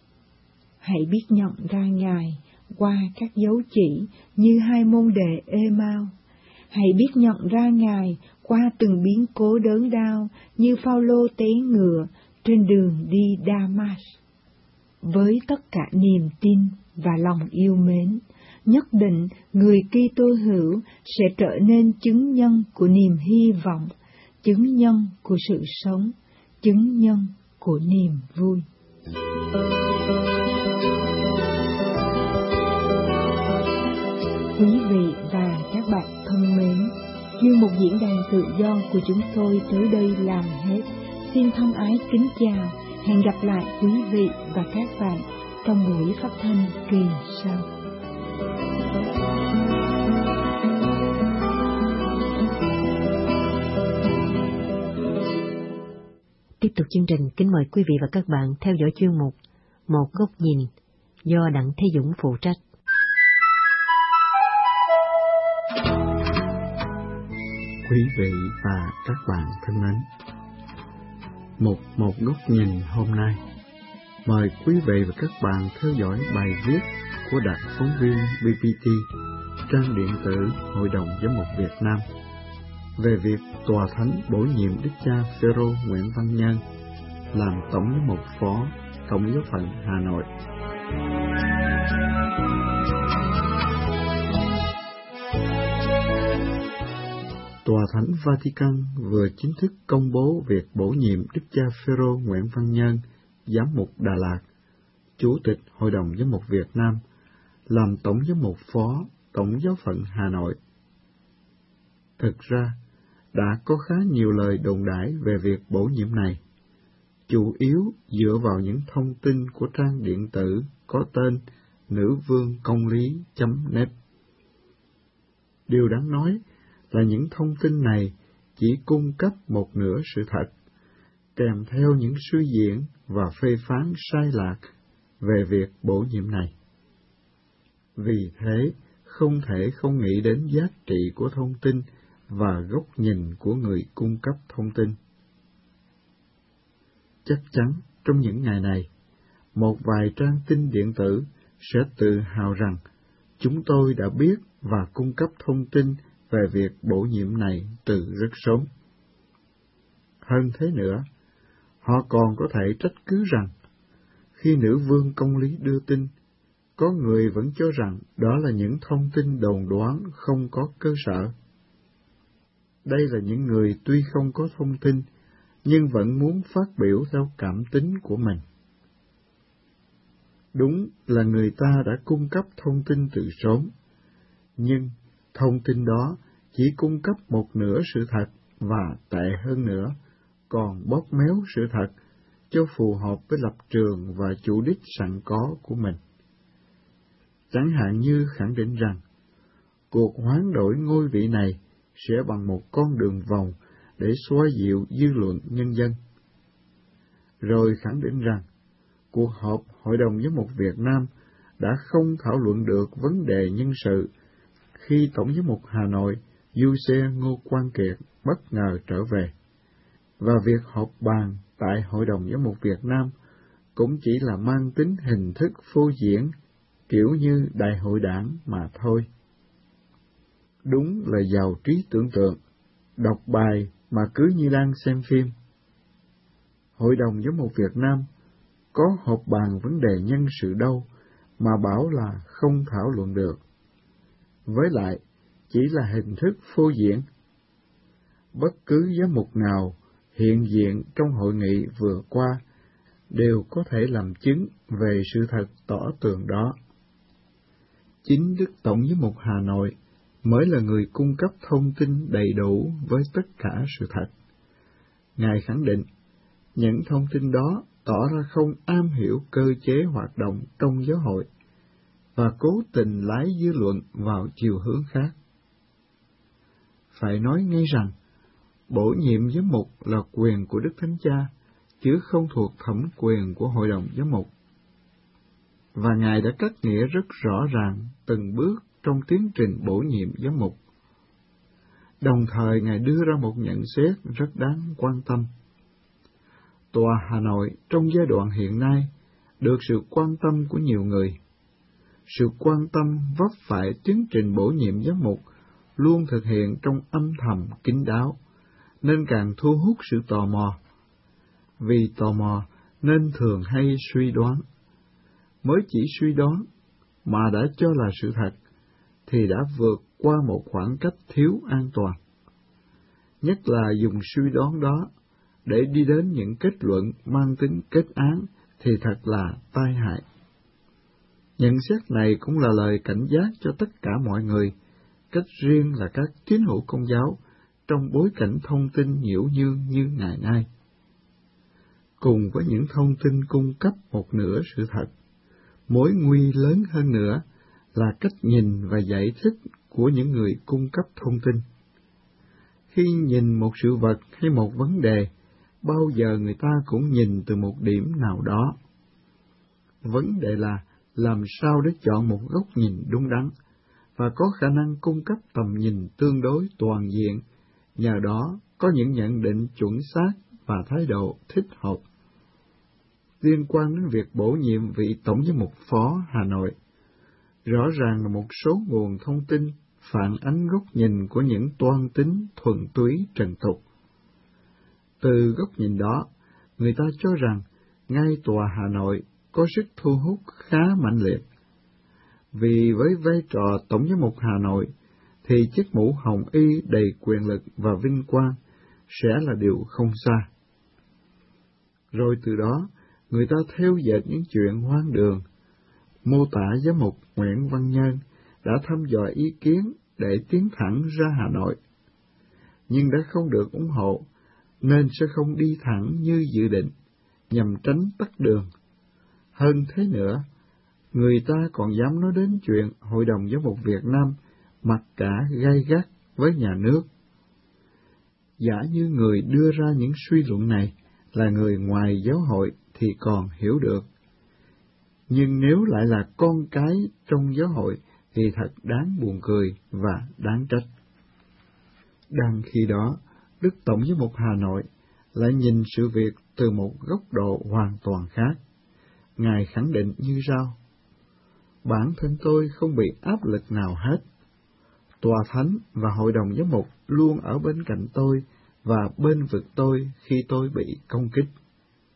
Hãy biết nhận ra Ngài qua các dấu chỉ như hai môn đệ Ê-mau. Hãy biết nhận ra Ngài qua từng biến cố đớn đau như Phao-lô té ngựa trên đường đi Damas. Với tất cả niềm tin và lòng yêu mến, nhất định người Kitô hữu sẽ trở nên chứng nhân của niềm hy vọng, chứng nhân của sự sống, chứng nhân của niềm vui. Quý vị và các bạn thân mến, chuyên mục diễn đàn tự do của chúng tôi tới đây làm hết. Xin thân ái kính chào, hẹn gặp lại quý vị và các bạn trong buổi phát thanh kỳ sau. Tiếp tục chương trình, kính mời quý vị và các bạn theo dõi chuyên mục Một góc nhìn do Đặng Thế Dũng phụ trách. Quý vị và các bạn thân mến, một góc nhìn hôm nay, mời quý vị và các bạn theo dõi bài viết của đặc phóng viên BBT, trang điện tử Hội đồng Giám mục Việt Nam, về việc Tòa Thánh bổ nhiệm Đức cha Phêrô Nguyễn Văn Nhân làm Tổng giám mục phó Tổng giáo phận Hà Nội. Tòa Thánh Vatican vừa chính thức công bố việc bổ nhiệm Đức cha Phêrô Nguyễn Văn Nhân, Giám mục Đà Lạt, Chủ tịch Hội đồng Giám mục Việt Nam, làm Tổng giám mục phó Tổng giáo phận Hà Nội. Thực ra, đã có khá nhiều lời đồn đãi về việc bổ nhiệm này, chủ yếu dựa vào những thông tin của trang điện tử có tên nữvương.công lý.net. Điều đáng nói là những thông tin này chỉ cung cấp một nửa sự thật, kèm theo những suy diễn và phê phán sai lạc về việc bổ nhiệm này. Vì thế, không thể không nghĩ đến giá trị của thông tin và góc nhìn của người cung cấp thông tin. Chắc chắn trong những ngày này, một vài trang tin điện tử sẽ tự hào rằng chúng tôi đã biết và cung cấp thông tin về việc bổ nhiệm này từ rất sớm. Hơn thế nữa, Họ còn có thể trách cứ rằng, khi nữ vương công lý đưa tin, có người vẫn cho rằng đó là những thông tin đồn đoán không có cơ sở. Đây là những người tuy không có thông tin, nhưng vẫn muốn phát biểu theo cảm tính của mình. Đúng là người ta đã cung cấp thông tin từ sớm, nhưng thông tin đó chỉ cung cấp một nửa sự thật và tệ hơn nữa, còn bóp méo sự thật cho phù hợp với lập trường và chủ đích sẵn có của mình. Chẳng hạn như khẳng định rằng, cuộc hoán đổi ngôi vị này sẽ bằng một con đường vòng để xoa dịu dư luận nhân dân. Rồi khẳng định rằng, cuộc họp Hội đồng Giám mục Việt Nam đã không thảo luận được vấn đề nhân sự khi Tổng giám mục Hà Nội Du-sê Ngô Quang Kiệt bất ngờ trở về, và việc họp bàn tại Hội đồng Giám mục Việt Nam cũng chỉ là mang tính hình thức phô diễn, kiểu như đại hội đảng mà thôi. Đúng là giàu trí tưởng tượng, đọc bài mà cứ như đang xem phim. Hội đồng Giám mục Việt Nam có họp bàn vấn đề nhân sự đâu mà bảo là không thảo luận được. Với lại, chỉ là hình thức phô diễn. Bất cứ giám mục nào hiện diện trong hội nghị vừa qua đều có thể làm chứng về sự thật tỏ tường đó. Chính Đức Tổng giám mục Hà Nội mới là người cung cấp thông tin đầy đủ với tất cả sự thật. Ngài khẳng định, những thông tin đó tỏ ra không am hiểu cơ chế hoạt động trong giáo hội, và cố tình lái dư luận vào chiều hướng khác. Phải nói ngay rằng, bổ nhiệm giám mục là quyền của Đức Thánh Cha, chứ không thuộc thẩm quyền của Hội đồng Giám mục. Và Ngài đã cắt nghĩa rất rõ ràng từng bước trong tiến trình bổ nhiệm giám mục. Đồng thời Ngài đưa ra một nhận xét rất đáng quan tâm. Tòa Hà Nội trong giai đoạn hiện nay được sự quan tâm của nhiều người. Sự quan tâm vấp phải tiến trình bổ nhiệm giám mục luôn thực hiện trong âm thầm kín đáo, nên càng thu hút sự tò mò. Vì tò mò nên thường hay suy đoán. Mới chỉ suy đoán mà đã cho là sự thật, thì đã vượt qua một khoảng cách thiếu an toàn. Nhất là dùng suy đoán đó để đi đến những kết luận mang tính kết án thì thật là tai hại. Nhận xét này cũng là lời cảnh giác cho tất cả mọi người, cách riêng là các tín hữu Công giáo trong bối cảnh thông tin nhiễu nhương như ngày nay. Cùng với những thông tin cung cấp một nửa sự thật, mối nguy lớn hơn nữa là cách nhìn và giải thích của những người cung cấp thông tin. Khi nhìn một sự vật hay một vấn đề, bao giờ người ta cũng nhìn từ một điểm nào đó. Vấn đề là làm sao để chọn một góc nhìn đúng đắn, và có khả năng cung cấp tầm nhìn tương đối toàn diện, nhờ đó có những nhận định chuẩn xác và thái độ thích hợp. Liên quan đến việc bổ nhiệm vị Tổng giám mục phó Hà Nội, rõ ràng là một số nguồn thông tin phản ánh góc nhìn của những toan tính thuần túy trần tục. Từ góc nhìn đó, người ta cho rằng ngay tòa Hà Nội có sức thu hút khá mạnh liệt. Vì với vai trò Tổng giám mục Hà Nội, thì chiếc mũ hồng y đầy quyền lực và vinh quang sẽ là điều không xa. Rồi từ đó, người ta theo dệt những chuyện hoang đường, mô tả giám mục Nguyễn Văn Nhân đã thăm dò ý kiến để tiến thẳng ra Hà Nội, nhưng đã không được ủng hộ, nên sẽ không đi thẳng như dự định, nhằm tránh tắc đường. Hơn thế nữa, người ta còn dám nói đến chuyện Hội đồng Giám mục Việt Nam mặc cả gay gắt với nhà nước. Giả như người đưa ra những suy luận này là người ngoài giáo hội thì còn hiểu được, nhưng nếu lại là con cái trong giáo hội thì thật đáng buồn cười và đáng trách. Đang khi đó, Đức Tổng giám mục Hà Nội lại nhìn sự việc từ một góc độ hoàn toàn khác. Ngài khẳng định như sau: bản thân tôi không bị áp lực nào hết. Tòa Thánh và Hội đồng Giám mục luôn ở bên cạnh tôi và bên vực tôi khi tôi bị công kích.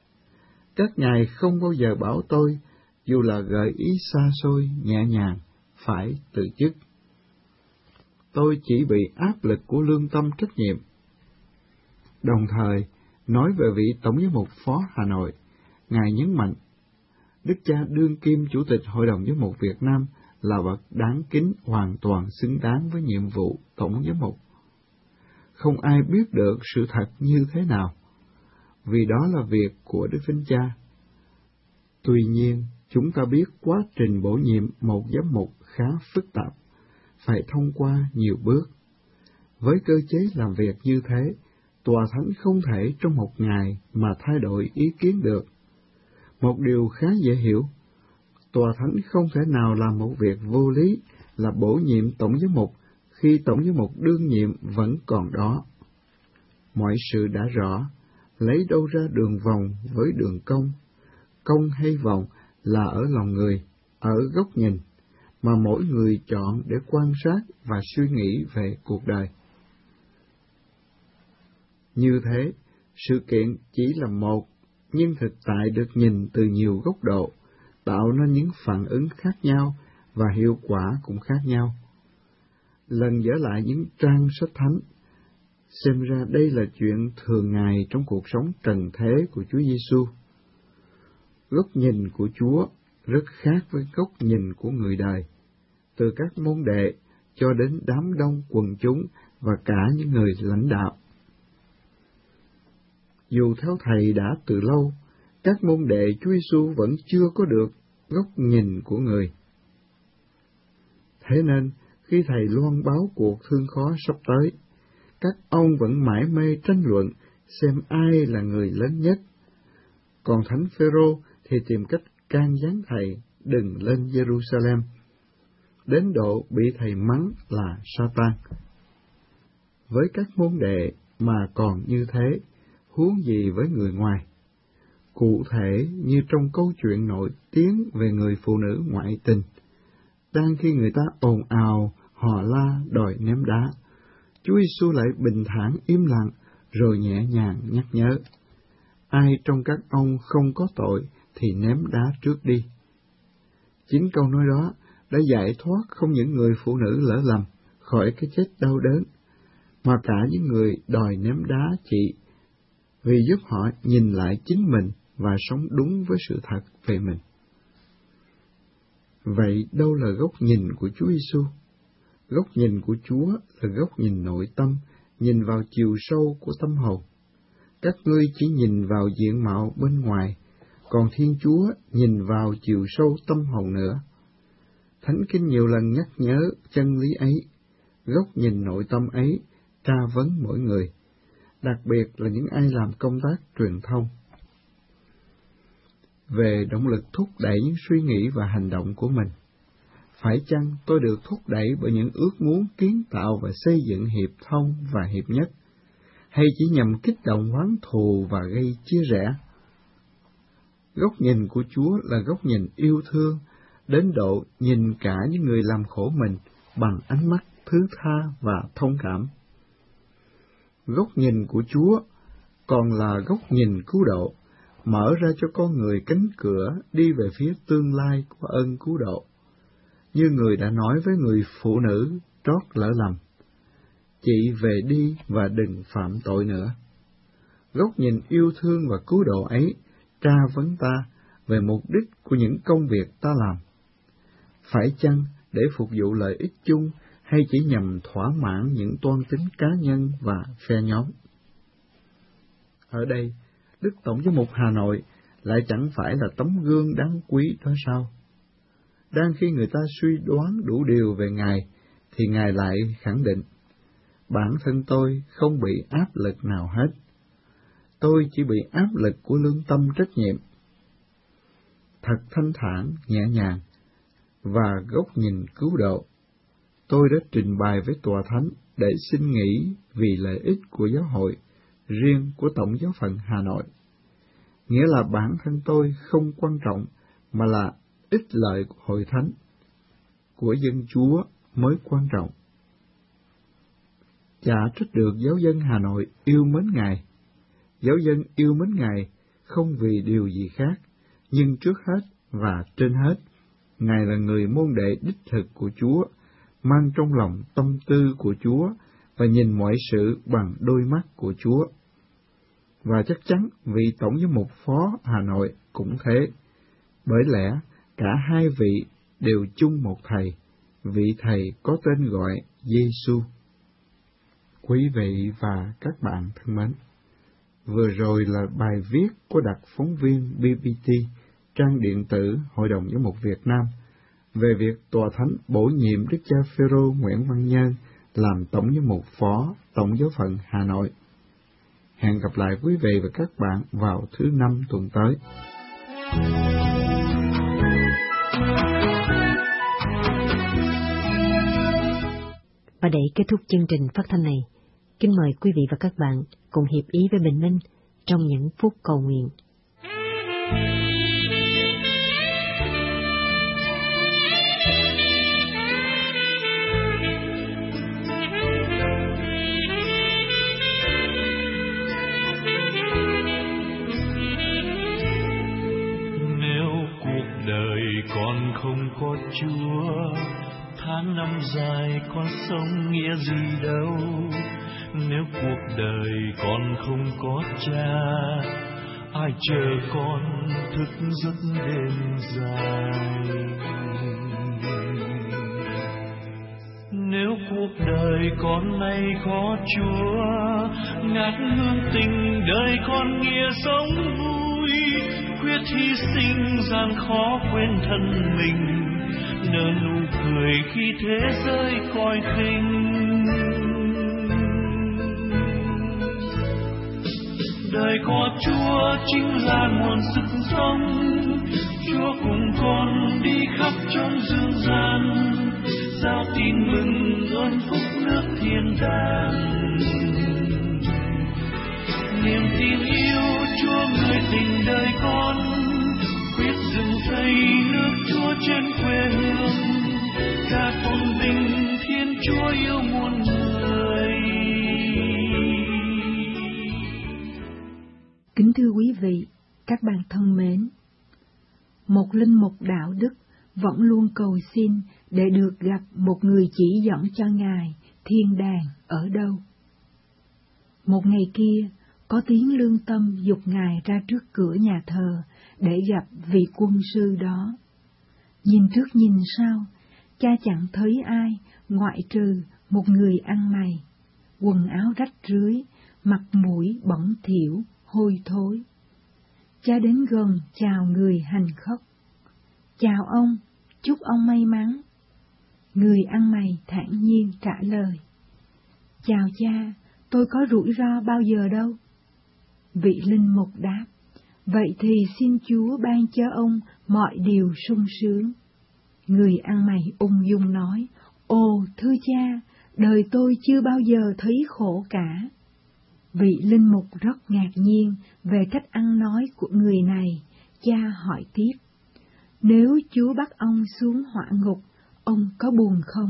Các ngài không bao giờ bảo tôi, dù là gợi ý xa xôi, nhẹ nhàng, phải từ chức. Tôi chỉ bị áp lực của lương tâm trách nhiệm. Đồng thời, nói về vị Tổng giám mục phó Hà Nội, Ngài nhấn mạnh, Đức cha đương kim Chủ tịch Hội đồng Giám mục Việt Nam là bậc đáng kính hoàn toàn xứng đáng với nhiệm vụ Tổng giám mục. Không ai biết được sự thật như thế nào, vì đó là việc của Đức Thánh Cha. Tuy nhiên, chúng ta biết quá trình bổ nhiệm một giám mục khá phức tạp, phải thông qua nhiều bước. Với cơ chế làm việc như thế, Tòa Thánh không thể trong một ngày mà thay đổi ý kiến được. Một điều khá dễ hiểu, Tòa Thánh không thể nào làm một việc vô lý là bổ nhiệm Tổng giám mục khi Tổng giám mục đương nhiệm vẫn còn đó. Mọi sự đã rõ, lấy đâu ra đường vòng với đường cong? Cong hay vòng là ở lòng người, ở góc nhìn, mà mỗi người chọn để quan sát và suy nghĩ về cuộc đời. Như thế, sự kiện chỉ là một, nhưng thực tại được nhìn từ nhiều góc độ, tạo nên những phản ứng khác nhau và hiệu quả cũng khác nhau. Lần dở lại những trang sách thánh, xem ra đây là chuyện thường ngày trong cuộc sống trần thế của Chúa Giêsu. Góc nhìn của Chúa rất khác với góc nhìn của người đời, từ các môn đệ cho đến đám đông quần chúng và cả những người lãnh đạo. Dù theo Thầy đã từ lâu, các môn đệ Chúa Giêsu vẫn chưa có được góc nhìn của người. Thế nên, khi Thầy loan báo cuộc thương khó sắp tới, các ông vẫn mải mê tranh luận xem ai là người lớn nhất. Còn Thánh Phêrô thì tìm cách can gián Thầy đừng lên Jerusalem, đến độ bị Thầy mắng là Sa-tan. Với các môn đệ mà còn như thế, huống gì với người ngoài? Cụ thể như trong câu chuyện nổi tiếng về người phụ nữ ngoại tình, đang khi người ta ồn ào, hò la, đòi ném đá, Chúa Giêsu lại bình thản im lặng, rồi nhẹ nhàng nhắc nhớ, ai trong các ông không có tội thì ném đá trước đi. Chính câu nói đó đã giải thoát không những người phụ nữ lỡ lầm khỏi cái chết đau đớn, mà cả những người đòi ném đá chị, vì giúp họ nhìn lại chính mình và sống đúng với sự thật về mình. Vậy đâu là góc nhìn của Chúa Giêsu? Góc nhìn của Chúa là góc nhìn nội tâm, nhìn vào chiều sâu của tâm hồn. Các ngươi chỉ nhìn vào diện mạo bên ngoài, còn Thiên Chúa nhìn vào chiều sâu tâm hồn nữa. Thánh Kinh nhiều lần nhắc nhớ chân lý ấy, góc nhìn nội tâm ấy tra vấn mỗi người, đặc biệt là những ai làm công tác truyền thông. Về động lực thúc đẩy những suy nghĩ và hành động của mình, phải chăng tôi được thúc đẩy bởi những ước muốn kiến tạo và xây dựng hiệp thông và hiệp nhất, hay chỉ nhằm kích động oán thù và gây chia rẽ? Góc nhìn của Chúa là góc nhìn yêu thương, đến độ nhìn cả những người làm khổ mình bằng ánh mắt thứ tha và thông cảm. Góc nhìn của Chúa còn là góc nhìn cứu độ, mở ra cho con người cánh cửa đi về phía tương lai của ơn cứu độ. Như người đã nói với người phụ nữ trót lỡ lầm, chị về đi và đừng phạm tội nữa. Góc nhìn yêu thương và cứu độ ấy tra vấn ta về mục đích của những công việc ta làm. Phải chăng để phục vụ lợi ích chung hay chỉ nhằm thỏa mãn những toan tính cá nhân và phe nhóm? Ở đây, Đức Tổng giám mục Hà Nội lại chẳng phải là tấm gương đáng quý đó sao? Đang khi người ta suy đoán đủ điều về Ngài, thì Ngài lại khẳng định, bản thân tôi không bị áp lực nào hết. Tôi chỉ bị áp lực của lương tâm trách nhiệm. Thật thanh thản, nhẹ nhàng, và góc nhìn cứu độ, tôi đã trình bày với Tòa Thánh để xin nghỉ vì lợi ích của giáo hội, riêng của Tổng giáo phận Hà Nội. Nghĩa là bản thân tôi không quan trọng, mà là ích lợi của hội thánh, của dân Chúa mới quan trọng. Chả trách được giáo dân Hà Nội yêu mến Ngài. Giáo dân yêu mến Ngài không vì điều gì khác, nhưng trước hết và trên hết, Ngài là người môn đệ đích thực của Chúa, mang trong lòng tâm tư của Chúa và nhìn mọi sự bằng đôi mắt của Chúa. Và chắc chắn vị Tổng giám mục phó Hà Nội cũng thế, bởi lẽ cả hai vị đều chung một Thầy, vị Thầy có tên gọi Giê-xu. Quý vị và các bạn thân mến, vừa rồi là bài viết của đặc phóng viên BBT, trang điện tử Hội đồng Giám mục Việt Nam, về việc Tòa Thánh bổ nhiệm Đức cha Phêrô Nguyễn Văn Nhân làm Tổng giám mục phó Tổng giáo phận Hà Nội. Hẹn gặp lại quý vị và các bạn vào thứ Năm tuần tới. Và để kết thúc chương trình phát thanh này, kính mời quý vị và các bạn cùng hiệp ý với Bình Minh trong những phút cầu nguyện. Nếu cuộc đời con không có Chúa, tháng năm dài con sống nghĩa gì đâu. Nếu cuộc đời con không có Cha, ai chờ con thức giấc đêm dài. Nếu cuộc đời con nay có Chúa, ngát hương tình đời con nghĩa sống vui, quyết hy sinh gian khó quên thân mình, nở nụ cười khi thế giới coi khinh. Đời có Chúa chính là nguồn sức sống, Chúa cùng con đi khắp trong dương gian, giao tin mừng ơn phúc nước thiên đàng. Niềm tin yêu Chúa người tình đời con, quyết dựng xây nước Chúa trên quê hương, ca tôn vinh Thiên Chúa yêu muôn người. Kính thưa quý vị, các bạn thân mến, một linh mục đạo đức vẫn luôn cầu xin để được gặp một người chỉ dẫn cho Ngài thiên đàng ở đâu. Một ngày kia, có tiếng lương tâm giục Ngài ra trước cửa nhà thờ để gặp vị quân sư đó. Nhìn trước nhìn sau, cha chẳng thấy ai ngoại trừ một người ăn mày, quần áo rách rưới, mặt mũi bẩn thỉu, hôi thối. Cha đến gần chào người hành khất. Chào ông, chúc ông may mắn. Người ăn mày thản nhiên trả lời. Chào cha, tôi có rủi ro bao giờ đâu. Vị linh mục đáp, vậy thì xin Chúa ban cho ông mọi điều sung sướng. Người ăn mày ung dung nói, ồ thưa cha, đời tôi chưa bao giờ thấy khổ cả. Vị linh mục rất ngạc nhiên về cách ăn nói của người này, cha hỏi tiếp, nếu Chúa bắt ông xuống hỏa ngục, ông có buồn không?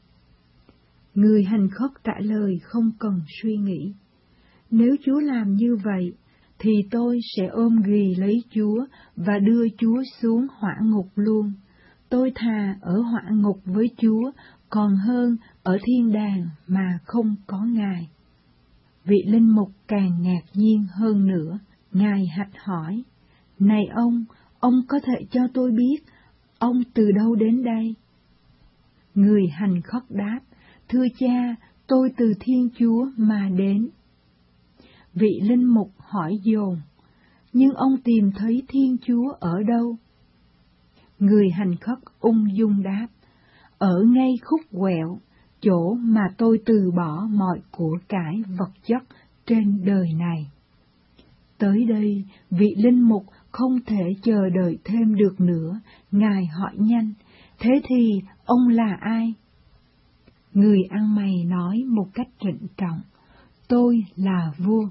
Người hành khất trả lời không cần suy nghĩ, nếu Chúa làm như vậy, thì tôi sẽ ôm ghì lấy Chúa và đưa Chúa xuống hỏa ngục luôn. Tôi thà ở hỏa ngục với Chúa còn hơn ở thiên đàng mà không có Ngài. Vị linh mục càng ngạc nhiên hơn nữa, Ngài hạch hỏi, này ông có thể cho tôi biết, ông từ đâu đến đây? Người hành khất đáp, thưa cha, tôi từ Thiên Chúa mà đến. Vị linh mục hỏi dồn, nhưng ông tìm thấy Thiên Chúa ở đâu? Người hành khất ung dung đáp, ở ngay khúc quẹo, chỗ mà tôi từ bỏ mọi của cải vật chất trên đời này. Tới đây, vị linh mục không thể chờ đợi thêm được nữa, Ngài hỏi nhanh, thế thì ông là ai? Người ăn mày nói một cách trịnh trọng, tôi là vua.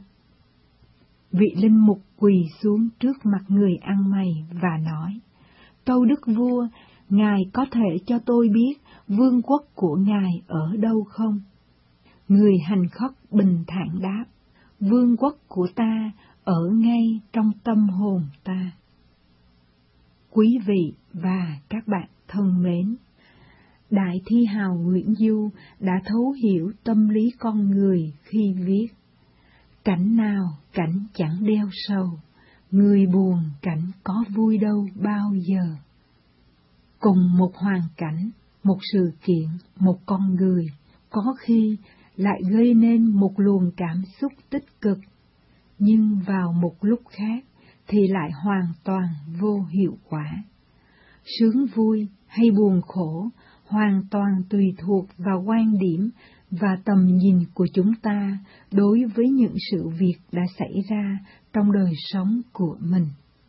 Vị linh mục quỳ xuống trước mặt người ăn mày và nói, tâu đức vua, Ngài có thể cho tôi biết vương quốc của Ngài ở đâu không? Người hành khất bình thản đáp, vương quốc của ta ở ngay trong tâm hồn ta. Quý vị và các bạn thân mến, Đại thi hào Nguyễn Du đã thấu hiểu tâm lý con người khi viết: cảnh nào cảnh chẳng đeo sầu, người buồn cảnh có vui đâu bao giờ. Cùng một hoàn cảnh, một sự kiện, một con người, có khi lại gây nên một luồng cảm xúc tích cực, nhưng vào một lúc khác thì lại hoàn toàn vô hiệu quả. Sướng vui hay buồn khổ hoàn toàn tùy thuộc vào quan điểm và tầm nhìn của chúng ta đối với những sự việc đã xảy ra trong đời sống của mình.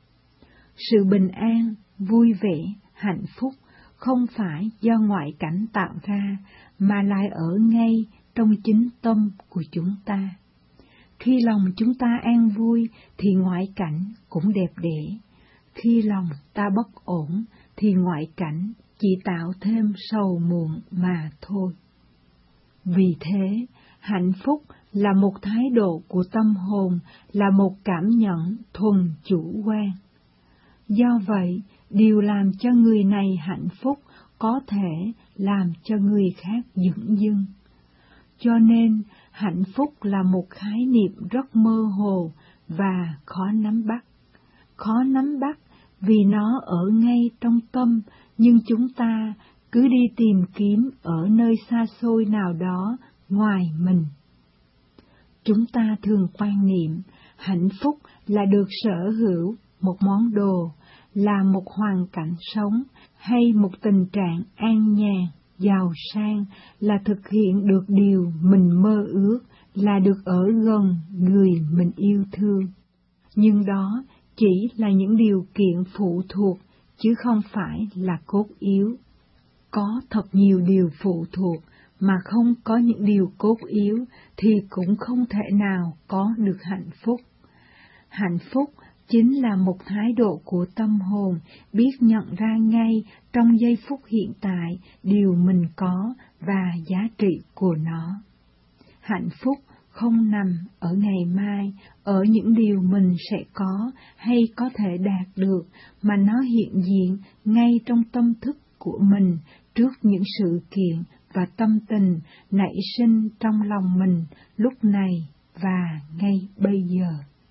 Sự bình an, vui vẻ, hạnh phúc không phải do ngoại cảnh tạo ra, mà lại ở ngay trong chính tâm của chúng ta. Khi lòng chúng ta an vui thì ngoại cảnh cũng đẹp đẽ. Khi lòng ta bất ổn thì ngoại cảnh chỉ tạo thêm sầu muộn mà thôi. Vì thế, hạnh phúc là một thái độ của tâm hồn, là một cảm nhận thuần chủ quan. Do vậy, điều làm cho người này hạnh phúc có thể làm cho người khác dửng dưng. Cho nên, hạnh phúc là một khái niệm rất mơ hồ và khó nắm bắt. Khó nắm bắt vì nó ở ngay trong tâm, nhưng chúng ta cứ đi tìm kiếm ở nơi xa xôi nào đó ngoài mình. Chúng ta thường quan niệm hạnh phúc là được sở hữu một món đồ, là một hoàn cảnh sống, hay một tình trạng an nhàn, giàu sang, là thực hiện được điều mình mơ ước, là được ở gần người mình yêu thương. Nhưng đó chỉ là những điều kiện phụ thuộc, chứ không phải là cốt yếu. Có thật nhiều điều phụ thuộc, mà không có những điều cốt yếu thì cũng không thể nào có được hạnh phúc. Hạnh phúc chính là một thái độ của tâm hồn, biết nhận ra ngay trong giây phút hiện tại điều mình có và giá trị của nó. Hạnh phúc không nằm ở ngày mai, ở những điều mình sẽ có hay có thể đạt được, mà nó hiện diện ngay trong tâm thức của mình trước những sự kiện và tâm tình nảy sinh trong lòng mình lúc này và ngay bây giờ.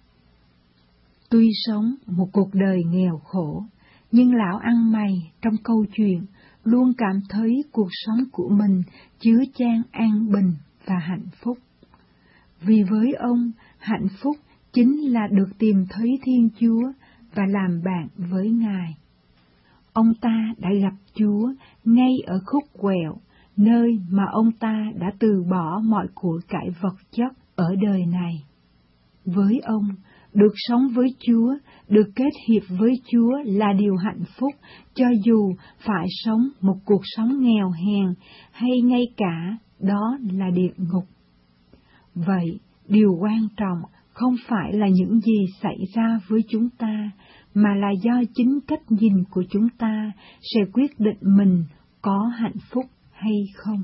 Tuy sống một cuộc đời nghèo khổ, nhưng lão ăn mày trong câu chuyện luôn cảm thấy cuộc sống của mình chứa chan an bình và hạnh phúc. Vì với ông, hạnh phúc chính là được tìm thấy Thiên Chúa và làm bạn với Ngài. Ông ta đã gặp Chúa ngay ở khúc quẹo, nơi mà ông ta đã từ bỏ mọi của cải vật chất ở đời này. Với ông, được sống với Chúa, được kết hiệp với Chúa là điều hạnh phúc, cho dù phải sống một cuộc sống nghèo hèn hay ngay cả đó là địa ngục. Vậy, điều quan trọng không phải là những gì xảy ra với chúng ta, mà là do chính cách nhìn của chúng ta sẽ quyết định mình có hạnh phúc hay không.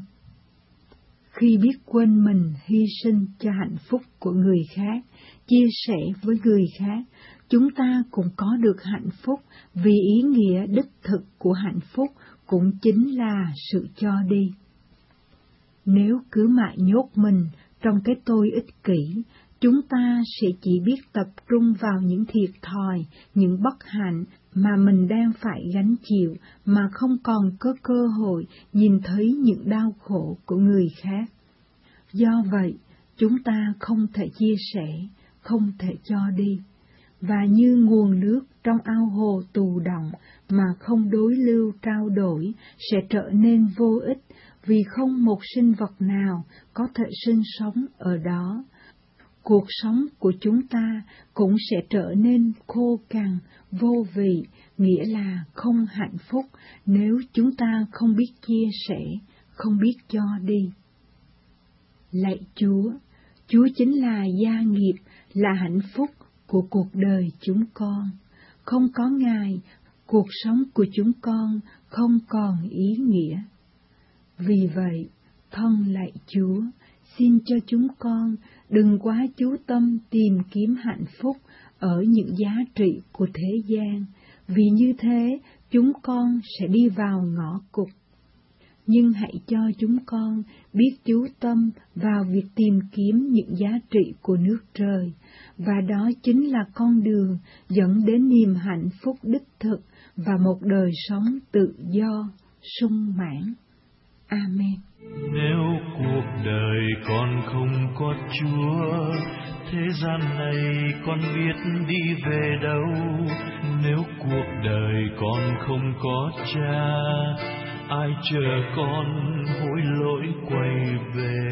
Khi biết quên mình hy sinh cho hạnh phúc của người khác, chia sẻ với người khác, chúng ta cũng có được hạnh phúc, vì ý nghĩa đích thực của hạnh phúc cũng chính là sự cho đi. Nếu cứ mãi nhốt mình trong cái tôi ích kỷ, chúng ta sẽ chỉ biết tập trung vào những thiệt thòi, những bất hạnh mà mình đang phải gánh chịu, mà không còn có cơ hội nhìn thấy những đau khổ của người khác. Do vậy, chúng ta không thể chia sẻ, không thể cho đi, và như nguồn nước trong ao hồ tù động mà không đối lưu trao đổi sẽ trở nên vô ích, vì không một sinh vật nào có thể sinh sống ở đó. Cuộc sống của chúng ta cũng sẽ trở nên khô cằn, vô vị, nghĩa là không hạnh phúc nếu chúng ta không biết chia sẻ, không biết cho đi. Lạy Chúa, Chúa chính là gia nghiệp, là hạnh phúc của cuộc đời chúng con. Không có Ngài, cuộc sống của chúng con không còn ý nghĩa. Vì vậy, thân lạy Chúa, xin cho chúng con đừng quá chú tâm tìm kiếm hạnh phúc ở những giá trị của thế gian, vì như thế chúng con sẽ đi vào ngõ cụt. Nhưng hãy cho chúng con biết chú tâm vào việc tìm kiếm những giá trị của nước trời, và đó chính là con đường dẫn đến niềm hạnh phúc đích thực và một đời sống tự do, sung mãn. Amen. Nếu cuộc đời con không có Chúa, thế gian này con biết đi về đâu? Nếu cuộc đời con không có Cha, ai chờ con hối lỗi quay về?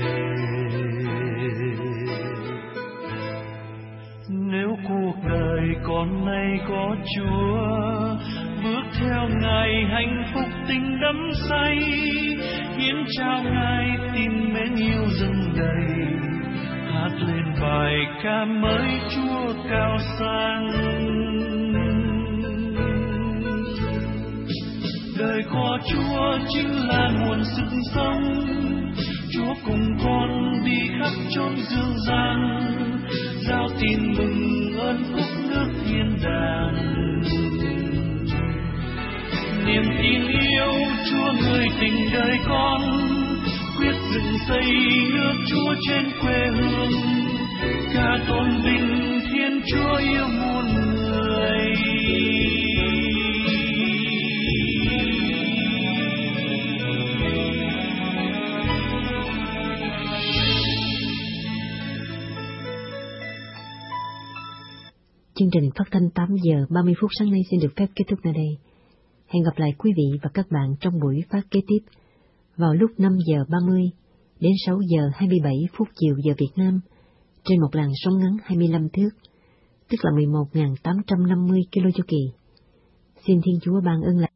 Nếu cuộc đời con nay có Chúa, bước theo Ngài hạnh phúc tình đắm say, hiến trao Ngài tình mến yêu dâng đầy, hát lên bài ca mới Chúa cao sang. Đời có Chúa chính là nguồn sức sống, Chúa cùng con đi khắp chốn dương gian, giao tin mừng ơn phúc nước thiên đàng. Niềm tin yêu Chúa người tình đời con, quyết dựng xây nước Chúa trên quê hương, ca tôn vinh Thiên Chúa yêu muôn người. Chương trình phát thanh 8 giờ 30 phút sáng nay xin được phép kết thúc nơi đây. Hẹn gặp lại quý vị và các bạn trong buổi phát kế tiếp vào lúc 5 giờ 30 đến 6 giờ 27 phút chiều giờ Việt Nam trên một làn sóng ngắn 25 thước, tức là 11.850 km chu kỳ. Xin Thiên Chúa ban ơn lành